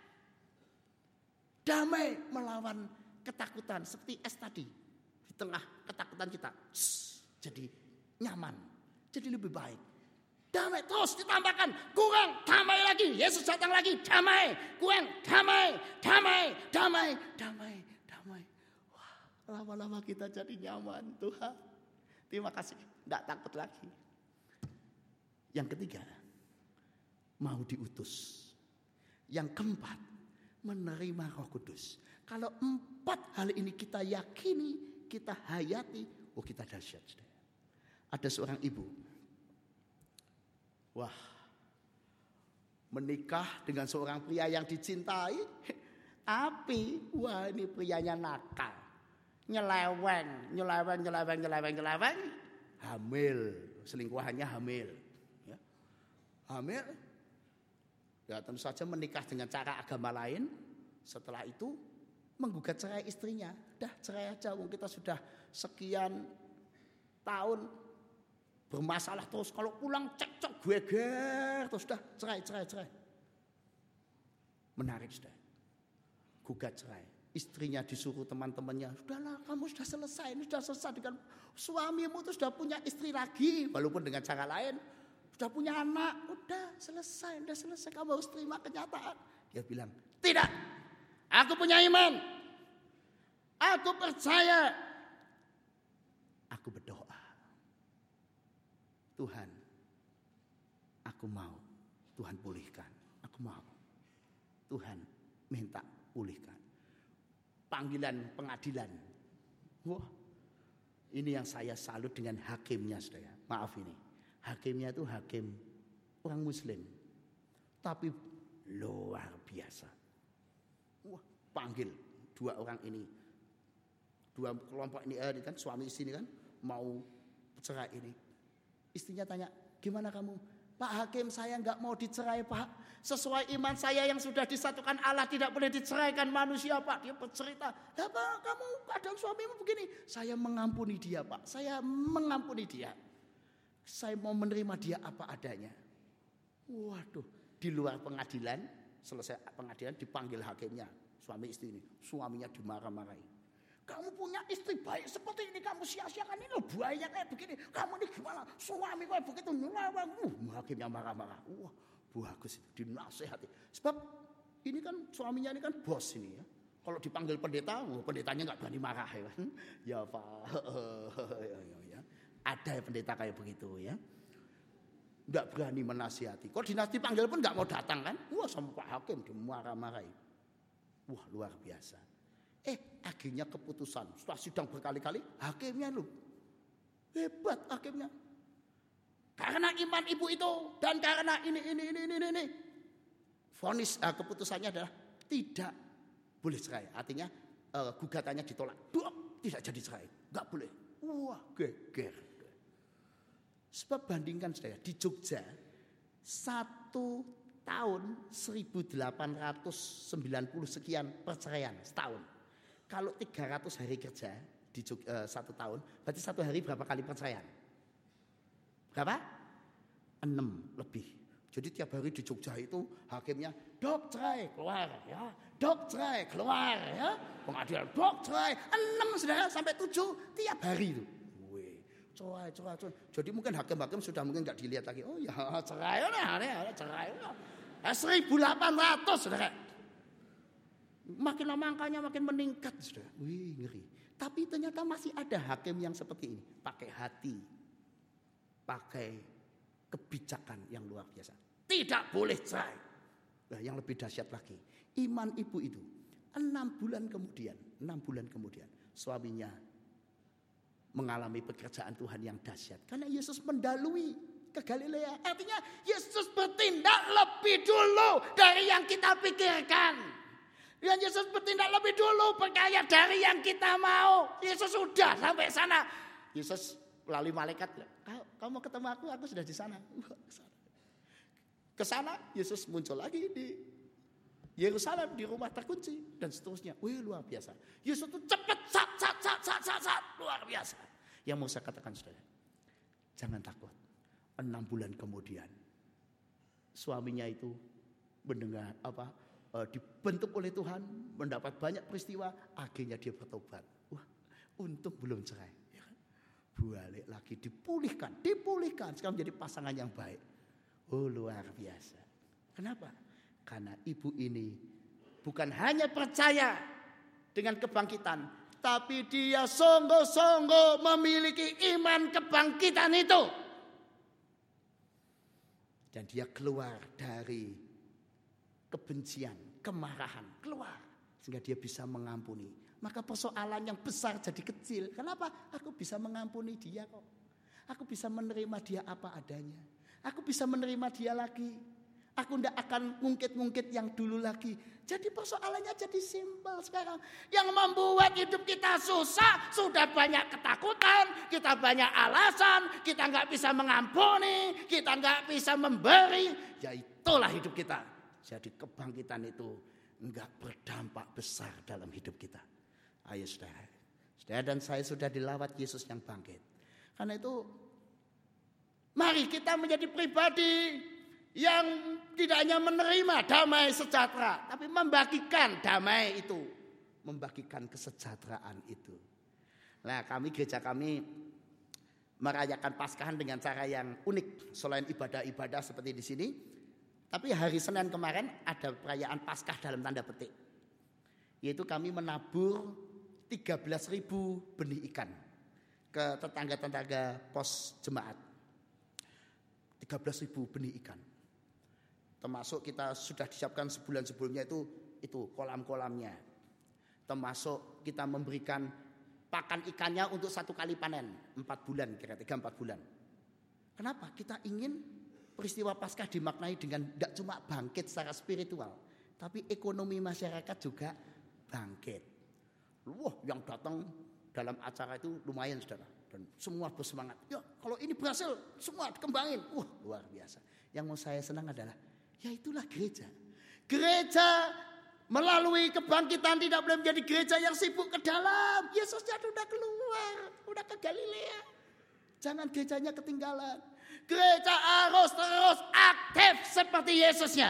Damai melawan ketakutan seperti es tadi. Di tengah ketakutan kita, jadi nyaman, jadi lebih baik. Damai terus ditambahkan, kurang damai lagi. Yesus datang lagi, damai, kurang damai, damai, damai, damai, damai. Wah, lama-lama kita jadi nyaman Tuhan. Terima kasih, tidak takut lagi. Yang ketiga, mau diutus. Yang keempat, menerima Roh Kudus. Kalau empat hal ini kita yakini, kita hayati, oh kita dahsyat. Ada seorang ibu. Wah, menikah dengan seorang pria yang dicintai, tapi wah ini prianya nakal, nyeleweng, nyeleweng, nyeleweng, nyeleweng, nyeleweng, hamil, selingkuhannya hamil, ya. Hamil, ya tentu saja menikah dengan cara agama lain. Setelah itu menggugat cerai istrinya. Udah cerai aja, wong kita sudah sekian tahun bermasalah terus. Kalau pulang cekcok geger terus udah cerai, cerai, cerai. Menarik sudah. Gugat cerai. Istrinya disuruh teman-temannya, sudahlah kamu sudah selesai, ini sudah selesai dengan suamimu itu sudah punya istri lagi, walaupun dengan cara lain, sudah punya anak, udah selesai, udah selesai, kamu harus terima kenyataan. Dia bilang, tidak, aku punya iman, aku percaya, aku berdoa, Tuhan, aku mau, Tuhan pulihkan, aku mau, Tuhan minta pulihkan. Panggilan pengadilan. Wah, ini yang saya salut dengan hakimnya, saudara. Maaf ini, hakimnya itu hakim orang Muslim, tapi luar biasa. Wah, panggil dua orang ini, dua kelompok ini, eh, ini kan suami istri ini kan mau cerai ini. Istrinya tanya, gimana kamu? Pak Hakim, saya nggak mau dicerai, Pak. Sesuai iman saya yang sudah disatukan Allah, tidak boleh diceraikan manusia, Pak. Dia bercerita, lah Pak, kamu kadang suamimu begini. Saya mengampuni dia, Pak. Saya mengampuni dia. Saya mau menerima dia apa adanya. Waduh, di luar pengadilan, selesai pengadilan dipanggil hakimnya, suami istri ini. Suaminya dimarah-marahi. Kamu punya istri baik seperti ini, kamu sia-siakan ini loh, buaya kayak begini. Kamu ini gimana? Suami kayak begitu nyelawang. Uh, hakimnya marah-marah. Wah, bagus itu, dinasehati. Sebab ini kan suaminya ini kan bos ini ya. Kalau dipanggil pendeta, oh, pendetanya nggak berani marah ya. Ya Pak, ya, ya, ya. Ada ya pendeta kayak begitu ya. Nggak berani menasihati. Kalau dinasti panggil pun nggak mau datang kan? Wah, sama Pak Hakim dimarah-marahi. Wah, luar biasa. Eh, akhirnya keputusan. Setelah sidang berkali-kali, hakimnya loh. Hebat hakimnya. Karena iman ibu itu dan karena ini ini ini ini ini. Vonis eh, keputusannya adalah tidak boleh cerai. Artinya eh, gugatannya ditolak. Duh, tidak jadi cerai. Enggak boleh. Wah, geger. Sebab bandingkan saudara, di Jogja satu tahun seribu delapan ratus sembilan puluh sekian perceraian setahun. Kalau tiga ratus hari kerja di Jogja, uh, satu tahun, berarti satu hari berapa kali perceraian? Berapa? Enam lebih. Jadi tiap hari di Jogja itu hakimnya, dok cerai keluar ya, dok cerai keluar ya, pengadilan dok cerai, enam saudara sampai tujuh tiap hari itu. Wih, cerai, cerai, cerai. Jadi mungkin hakim-hakim sudah mungkin nggak dilihat lagi. Oh ya cerai lah, cerai lah. seribu delapan ratus saudara. Makin lama angkanya makin meningkat, saudara. Wih, ngeri. Tapi ternyata masih ada hakim yang seperti ini, pakai hati, pakai kebijakan yang luar biasa. Tidak boleh cerai. Nah, yang lebih dahsyat lagi, iman ibu itu enam bulan kemudian, enam bulan kemudian, suaminya mengalami pekerjaan Tuhan yang dahsyat. Karena Yesus mendalui ke Galilea. Artinya Yesus bertindak lebih dulu dari yang kita pikirkan. Dan Yesus bertindak lebih dulu percaya dari yang kita mau. Yesus sudah sampai sana. Yesus melalui malaikat, kamu ketemu aku, aku sudah di sana. Ke sana Yesus muncul lagi di Yerusalem di rumah terkunci dan seterusnya. Wih, luar biasa. Yesus itu cepat sat sat sat sat sat sat luar biasa. Yang mau saya katakan saudara, jangan takut. Enam bulan kemudian suaminya itu mendengar apa? Dibentuk oleh Tuhan, mendapat banyak peristiwa, akhirnya dia bertobat. Wah, untung belum cerai. Ya kan? Balik lagi, dipulihkan, dipulihkan. Sekarang menjadi pasangan yang baik. Oh, luar biasa. Kenapa? Karena ibu ini bukan hanya percaya dengan kebangkitan, tapi dia sungguh-sungguh memiliki iman kebangkitan itu. Dan dia keluar dari kebencian, kemarahan, keluar. Sehingga dia bisa mengampuni. Maka persoalan yang besar jadi kecil. Kenapa? Aku bisa mengampuni dia kok. Aku bisa menerima dia apa adanya. Aku bisa menerima dia lagi. Aku tidak akan ngungkit-ngungkit yang dulu lagi. Jadi persoalannya jadi simpel sekarang. Yang membuat hidup kita susah, sudah banyak ketakutan, kita banyak alasan, kita nggak bisa mengampuni, kita nggak bisa memberi. Ya itulah hidup kita. Jadi kebangkitan itu enggak berdampak besar dalam hidup kita. Ayo saudara, saudara dan saya sudah dilawat Yesus yang bangkit. Karena itu mari kita menjadi pribadi yang tidak hanya menerima damai sejahtera, tapi membagikan damai itu, membagikan kesejahteraan itu. Nah, kami gereja kami merayakan Paskahan dengan cara yang unik. Selain ibadah-ibadah seperti di sini, tapi hari Senin kemarin ada perayaan Paskah dalam tanda petik. Yaitu kami menabur tiga belas ribu benih ikan ke tetangga-tetangga pos jemaat. tiga belas ribu benih ikan. Termasuk kita sudah disiapkan sebulan sebelumnya itu itu kolam-kolamnya. Termasuk kita memberikan pakan ikannya untuk satu kali panen empat bulan, kira tiga empat bulan. Kenapa? Kita ingin peristiwa Paskah dimaknai dengan tidak cuma bangkit secara spiritual, tapi ekonomi masyarakat juga bangkit. Wah, yang datang dalam acara itu lumayan saudara, dan semua bersemangat. Ya, kalau ini berhasil, semua dikembangin. Wah, luar biasa. Yang mau saya senang adalah, ya itulah gereja. Gereja melalui kebangkitan tidak boleh menjadi gereja yang sibuk ke dalam. Yesusnya sudah keluar, sudah ke Galilea. Jangan gerejanya ketinggalan. Gereja harus terus aktif seperti Yesusnya.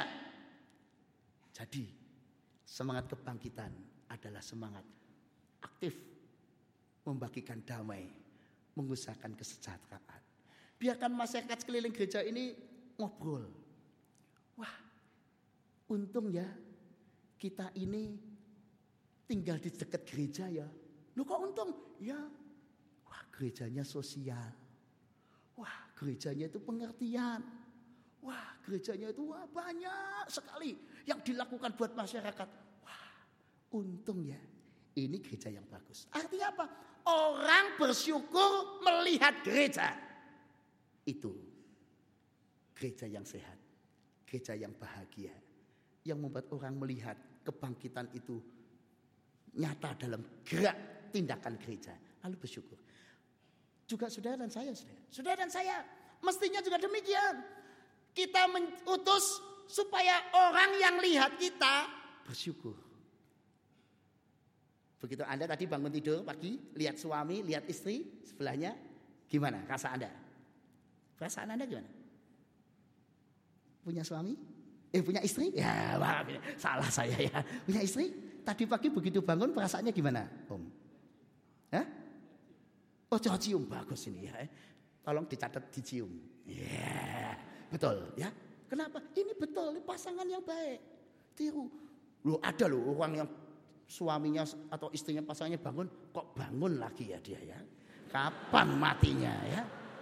Jadi semangat kebangkitan adalah semangat aktif, membagikan damai, mengusahakan kesejahteraan. Biarkan masyarakat sekeliling gereja ini ngobrol. Wah, untung ya kita ini tinggal di dekat gereja ya. Loh kok untung? Ya, wah gerejanya sosial. Wah gerejanya itu pengertian. Wah gerejanya itu wah, banyak sekali yang dilakukan buat masyarakat. Wah untung ya, ini gereja yang bagus. Artinya apa? Orang bersyukur melihat gereja. Itu gereja yang sehat, gereja yang bahagia, yang membuat orang melihat kebangkitan itu nyata dalam gerak tindakan gereja. Lalu bersyukur. Juga saudara dan saya, saudara. Saudara dan saya mestinya juga demikian. Kita mengutus supaya orang yang lihat kita bersyukur. Begitu Anda tadi bangun tidur pagi, lihat suami, lihat istri sebelahnya, gimana rasa Anda? Perasaan Anda gimana? Punya suami? Eh punya istri? Ya maaf, salah saya ya. Punya istri? Tadi pagi begitu bangun perasaannya gimana, Om? Hah? Oh cium, bagus ini ya. Tolong dicatat dicium. Ya yeah, betul ya. Kenapa? Ini betul, ini pasangan yang baik. Tiru. Loh ada loh orang yang suaminya atau istrinya pasangannya bangun, kok bangun lagi ya dia ya. Kapan matinya ya?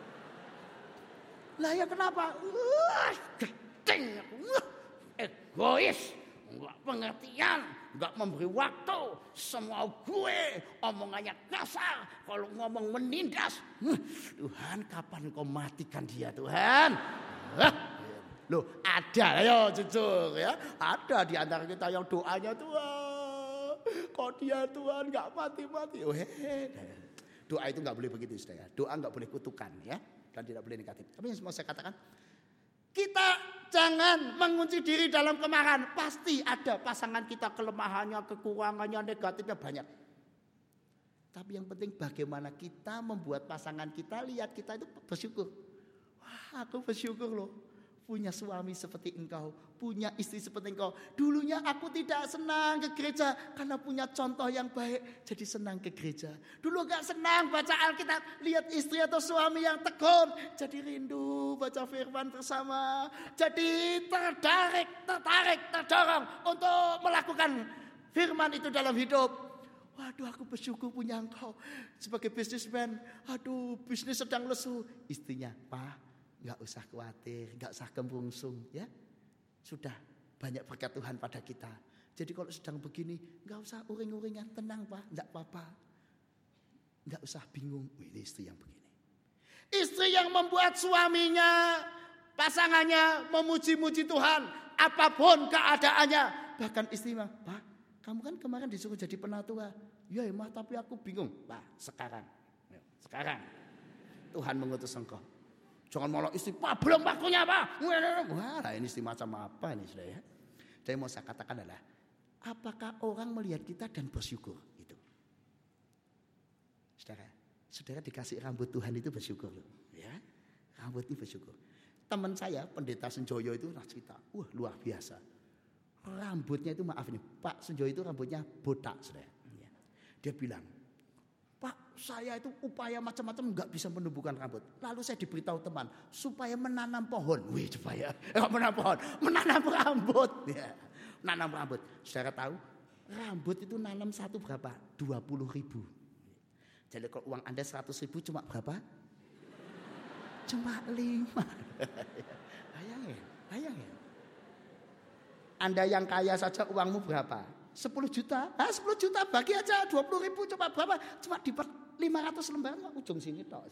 Lah ya kenapa? Wah, gedeng, wah, egois, enggak pengertian, enggak memberi waktu, semua gue omongannya kasar, kalau ngomong menindas. Tuhan kapan kau matikan dia Tuhan? Loh ada, ayo jujur ya, ada di antara kita yang doanya Tuhan, kok dia Tuhan enggak mati-mati. Oh, hehe. Doa itu enggak boleh begitu saudara. Doa enggak boleh kutukan ya, dan tidak boleh negatif. Tapi yang mau saya katakan, kita jangan mengunci diri dalam kemarahan. Pasti ada pasangan kita kelemahannya, kekurangannya, negatifnya banyak. Tapi yang penting bagaimana kita membuat pasangan kita lihat kita itu bersyukur. Wah aku bersyukur loh. Punya suami seperti engkau, punya istri seperti engkau. Dulunya aku tidak senang ke gereja karena punya contoh yang baik, jadi senang ke gereja. Dulu gak senang baca Alkitab, lihat istri atau suami yang tekun, jadi rindu baca firman bersama. Jadi tertarik, tertarik, terdorong untuk melakukan firman itu dalam hidup. Waduh aku bersyukur punya engkau. Sebagai bisnismen, aduh bisnis sedang lesu. Istrinya, Pak, gak usah khawatir, gak usah kembungsung ya. Sudah banyak berkat Tuhan pada kita. Jadi kalau sedang begini, gak usah uring-uringan, tenang Pak, gak apa-apa. Gak usah bingung, ini istri yang begini. Istri yang membuat suaminya, pasangannya memuji-muji Tuhan, apapun keadaannya. Bahkan istri mah, Pak, kamu kan kemarin disuruh jadi penatua. Ya emang tapi aku bingung. Pak, sekarang, sekarang Tuhan mengutus engkau. Jangan malah istri, Pak belum waktunya Pak. Wah ini istri macam apa ini sudah ya. Jadi mau saya katakan adalah, apakah orang melihat kita dan bersyukur? Itu. Saudara, saudara dikasih rambut Tuhan itu bersyukur loh, ya. Rambut ini bersyukur. Teman saya Pendeta Senjoyo itu cerita, wah luar biasa. Rambutnya itu maaf nih, Pak Senjoyo itu rambutnya botak, saudara. Dia bilang, Pak, saya itu upaya macam-macam nggak bisa menumbuhkan rambut. Lalu saya diberitahu teman supaya menanam pohon. Wih, supaya eh, menanam pohon, menanam rambut. Ya, menanam rambut. Saudara tahu, rambut itu nanam satu berapa? dua puluh ribu. Jadi kalau uang Anda seratus ribu cuma berapa? Cuma lima. Bayangin, bayangin. Anda yang kaya saja uangmu berapa? sepuluh juta, ah sepuluh juta bagi aja dua puluh ribu coba berapa? Cuma dapat lima ratus lembar, ujung sini tok.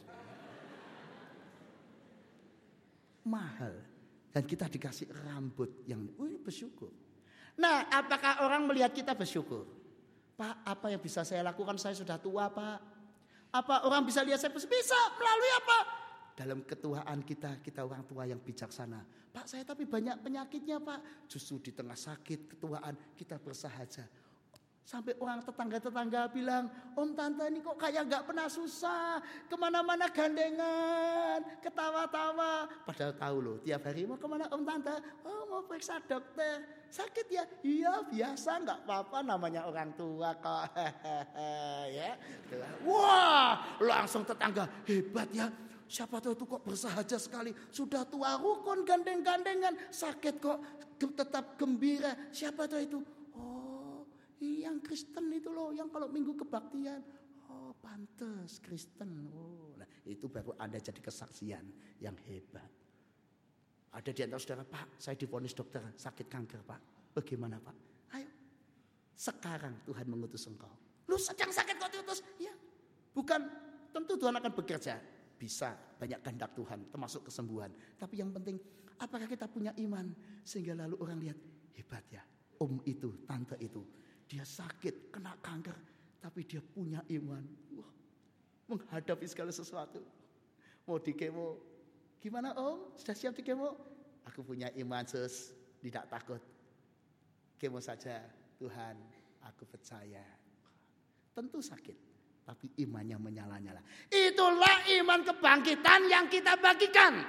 Mahal. Dan kita dikasih rambut yang wih, bersyukur. Nah, apakah orang melihat kita bersyukur? Pak, apa yang bisa saya lakukan? Saya sudah tua, Pak. Apa orang bisa lihat saya bersyukur? Bisa, melalui apa? Dalam ketuaan kita, kita orang tua yang bijaksana. Pak, saya tapi banyak penyakitnya, Pak. Justru di tengah sakit, ketuaan, kita bersahaja. Sampai orang tetangga-tetangga bilang, Om Tante ini kok kayak gak pernah susah. Kemana-mana gandengan, ketawa-tawa. Padahal tahu loh, tiap hari mau kemana Om Tante? Oh, mau periksa dokter. Sakit ya? Iya, biasa, gak apa-apa, namanya orang tua kok. Ya. Wah, langsung tetangga, hebat ya. Siapa tahu itu kok bersahaja sekali. Sudah tua rukun gandeng-gandengan. Sakit kok tetap gembira. Siapa tahu itu. Oh yang Kristen itu loh. Yang kalau minggu kebaktian. Oh pantes Kristen. Oh, nah, itu baru Anda jadi kesaksian yang hebat. Ada di antara saudara, Pak saya divonis dokter sakit kanker Pak. Bagaimana Pak? Ayo. Sekarang Tuhan mengutus engkau. Lu sedang sakit kok diutus? Ya. Bukan tentu Tuhan akan bekerja. Bisa banyak kehendak Tuhan termasuk kesembuhan. Tapi yang penting apakah kita punya iman. Sehingga lalu orang lihat hebat ya. Om itu, tante itu. Dia sakit, kena kanker. Tapi dia punya iman. Wah, menghadapi segala sesuatu. Mau di kemo. Gimana Om? Sudah siap di kemo? Aku punya iman sus. Tidak takut. Kemo saja Tuhan. Aku percaya. Tentu sakit. Tapi imannya menyala-nyala. Itulah iman kebangkitan yang kita bagikan.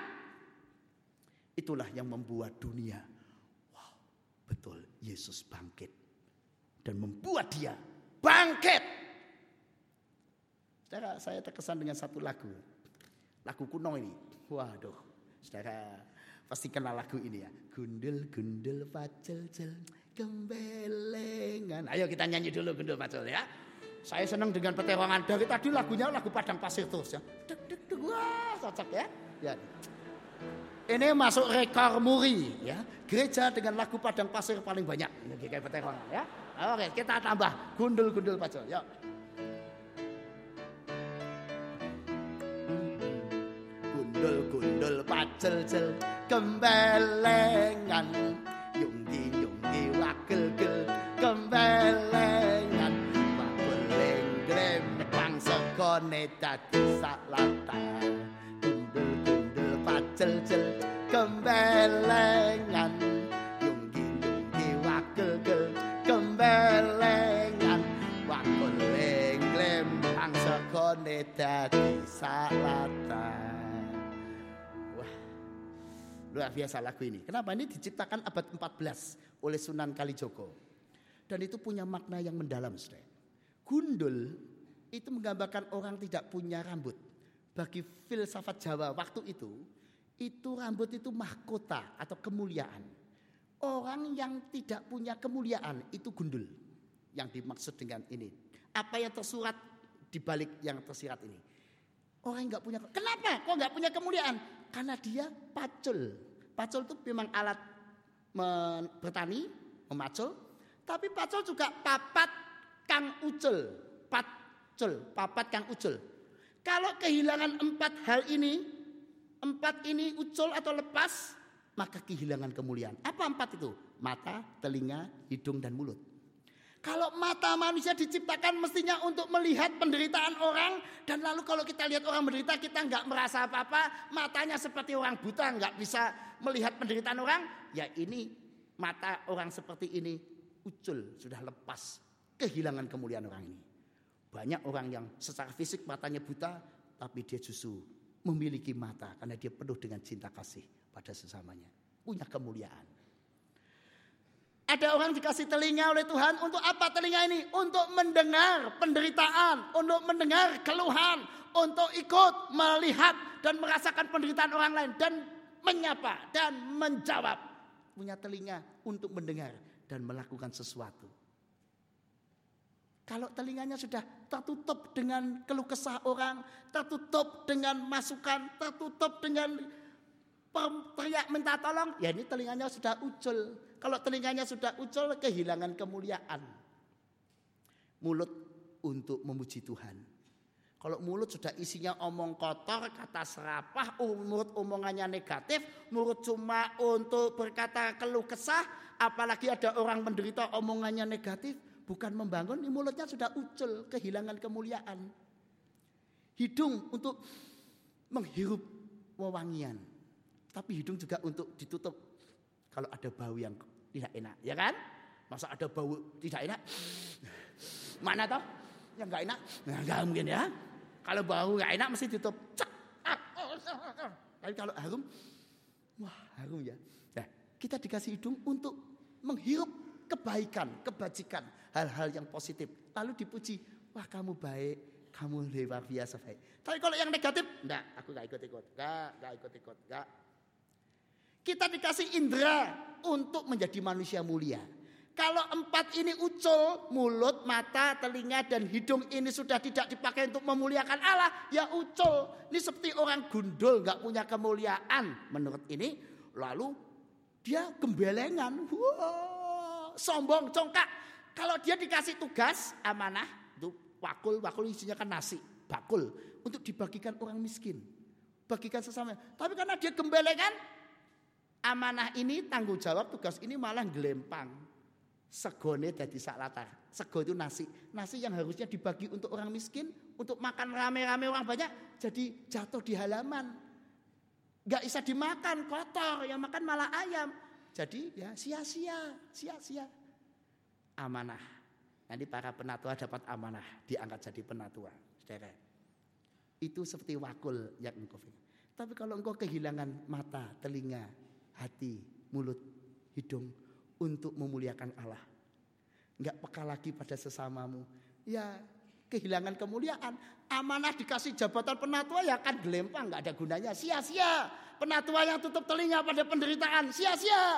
Itulah yang membuat dunia. Wow, betul Yesus bangkit. Dan membuat dia bangkit. Saudara, saya terkesan dengan satu lagu. Lagu kuno ini. Waduh, saudara pasti kenal lagu ini ya. Gundul-gundul pacel-cel gembelengan. Ayo kita nyanyi dulu gundul pacel ya. Saya senang dengan peterongan. Dari tadi lagunya lagu Padang Pasir terus ya. Deg deg deg wah cocok ya. Ya. Ini masuk rekor muri ya. Gereja dengan lagu Padang Pasir paling banyak. Ini kayak peterongan ya. Oke, kita tambah gundul-gundul pacel. Yuk. Gundul-gundul pacel-cel gembelengan. Yunggi-yunggi wagel-gel gembelengan. Kone dadi salata gundul-gundul pacel-cel gembelengan yunggi-yunggi wagel-gel gembelengan wakul lenglem bangsa kone dadi salata. Wah, luar biasa lagu ini. Kenapa? Ini diciptakan abad empat belas oleh Sunan Kalijogo. Dan itu punya makna yang mendalam, saudara. Gundul itu menggambarkan orang tidak punya rambut. Bagi filsafat Jawa waktu itu, itu rambut itu mahkota atau kemuliaan. Orang yang tidak punya kemuliaan itu gundul. Yang dimaksud dengan ini. Apa yang tersurat di balik yang tersirat ini. Orang yang gak punya, kenapa kok gak punya kemuliaan? Karena dia pacul. Pacul itu memang alat bertani, memacul. Tapi pacul juga papat kang ucul. Pat Ucul, papat kang ucul. Kalau kehilangan empat hal ini, empat ini ucul atau lepas, maka kehilangan kemuliaan. Apa empat itu? Mata, telinga, hidung, dan mulut. Kalau mata manusia diciptakan mestinya untuk melihat penderitaan orang. Dan lalu kalau kita lihat orang menderita, kita nggak merasa apa-apa. Matanya seperti orang buta, nggak bisa melihat penderitaan orang. Ya ini mata orang seperti ini ucul, sudah lepas, kehilangan kemuliaan orang ini. Banyak orang yang secara fisik matanya buta, tapi dia justru memiliki mata karena dia penuh dengan cinta kasih pada sesamanya, punya kemuliaan. Ada orang dikasih telinga oleh Tuhan untuk apa telinga ini? Untuk mendengar penderitaan, untuk mendengar keluhan, untuk ikut melihat dan merasakan penderitaan orang lain dan menyapa dan menjawab. Punya telinga untuk mendengar dan melakukan sesuatu. Kalau telinganya sudah tertutup dengan keluh kesah orang, tertutup dengan masukan, tertutup dengan teriak minta tolong, ya ini telinganya sudah ucul. Kalau telinganya sudah ucul, kehilangan kemuliaan. Mulut untuk memuji Tuhan. Kalau mulut sudah isinya omong kotor, kata serapah, mulut omongannya negatif, mulut cuma untuk berkata keluh kesah, apalagi ada orang menderita omongannya negatif, bukan membangun, ini mulutnya sudah ucul, kehilangan kemuliaan. Hidung untuk menghirup wewangian, tapi hidung juga untuk ditutup kalau ada bau yang tidak enak, ya kan? Masa ada bau tidak enak? Mana toh? Yang nggak enak? Nah, nggak mungkin ya. Kalau bau nggak enak mesti ditutup. Tapi kalau harum, wah harum ya. Nah, kita dikasih hidung untuk menghirup kebaikan, kebajikan, hal-hal yang positif. Lalu dipuji, wah kamu baik, kamu luar biasa baik. Tapi kalau yang negatif, enggak, aku enggak ikut-ikut, enggak, enggak ikut-ikut, enggak. Kita dikasih indera untuk menjadi manusia mulia. Kalau empat ini ucul, mulut, mata, telinga, dan hidung ini sudah tidak dipakai untuk memuliakan Allah, ya ucul. Ini seperti orang gundul, enggak punya kemuliaan menurut ini. Lalu dia gembelengan, wow, sombong, congkak. Kalau dia dikasih tugas amanah, itu wakul, wakul isinya kan nasi, bakul untuk dibagikan orang miskin, bagikan sesama. Tapi karena dia gembelengan, amanah ini tanggung jawab tugas ini malah gelempang. Segone dadi sak latar. Sego itu nasi, nasi yang harusnya dibagi untuk orang miskin, untuk makan rame-rame orang banyak, jadi jatuh di halaman. Gak bisa dimakan, kotor, yang makan malah ayam. Jadi ya sia-sia, sia-sia. Amanah. Nanti para penatua dapat amanah, diangkat jadi penatua. Saudara. Itu seperti wakul yang engkau. Tapi kalau engkau kehilangan mata, telinga, hati, mulut, hidung untuk memuliakan Allah, enggak peka lagi pada sesamamu, ya kehilangan kemuliaan. Amanah dikasih jabatan penatua ya kan gelempang, enggak ada gunanya, sia-sia. Penatua yang tutup telinga pada penderitaan, sia-sia.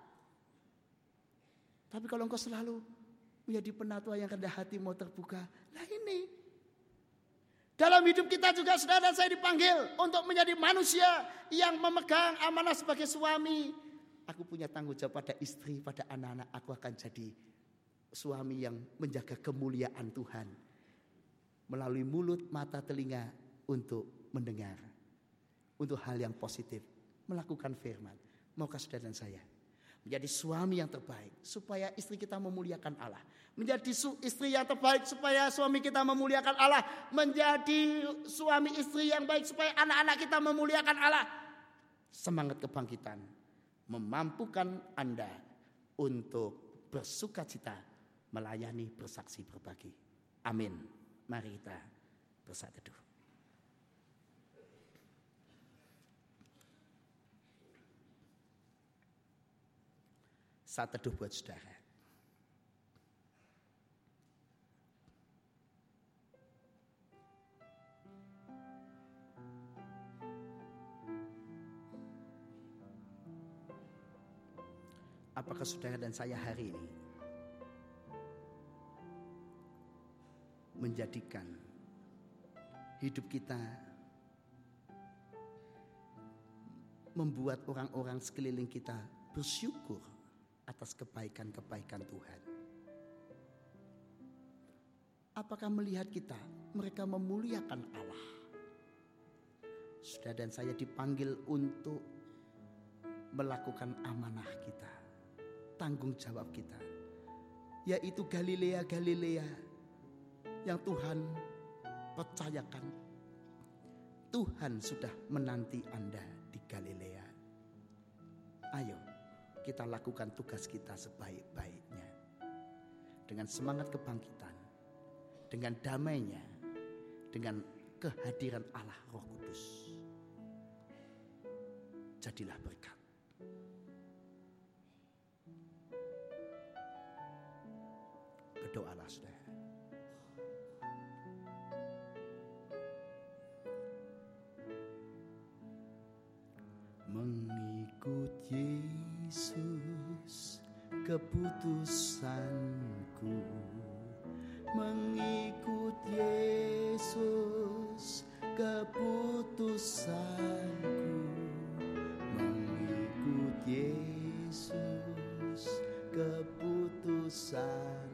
Tapi kalau engkau selalu menjadi penatua yang rendah hati, mau terbuka, lah ini. Dalam hidup kita juga saudara dan saya dipanggil untuk menjadi manusia yang memegang amanah sebagai suami. Aku punya tanggung jawab pada istri, pada anak-anak. Aku akan jadi suami yang menjaga kemuliaan Tuhan. Melalui mulut, mata, telinga untuk mendengar. Untuk hal yang positif. Melakukan firman. Maukah saudara dan saya menjadi suami yang terbaik supaya istri kita memuliakan Allah. Menjadi istri yang terbaik supaya suami kita memuliakan Allah. Menjadi suami istri yang baik supaya anak-anak kita memuliakan Allah. Semangat kebangkitan memampukan Anda untuk bersukacita melayani, bersaksi, berbagi. Amin. Mari kita bersaat teduh. Saat teduh buat saudara. Apakah saudara dan saya hari ini menjadikan hidup kita membuat orang-orang sekeliling kita bersyukur atas kebaikan-kebaikan Tuhan? Apakah melihat kita, mereka memuliakan Allah? Saudara dan saya dipanggil untuk melakukan amanah kita, tanggung jawab kita, yaitu Galilea Galilea yang Tuhan percayakan. Tuhan sudah menanti Anda di Galilea. Ayo kita lakukan tugas kita sebaik-baiknya. dengan semangat kebangkitan, dengan damainya, dengan kehadiran Allah Roh Kudus. Jadilah berkat. Berdoalah saudara. Mengikut Yesus keputusanku, mengikut Yesus keputusanku, mengikut Yesus keputusanku.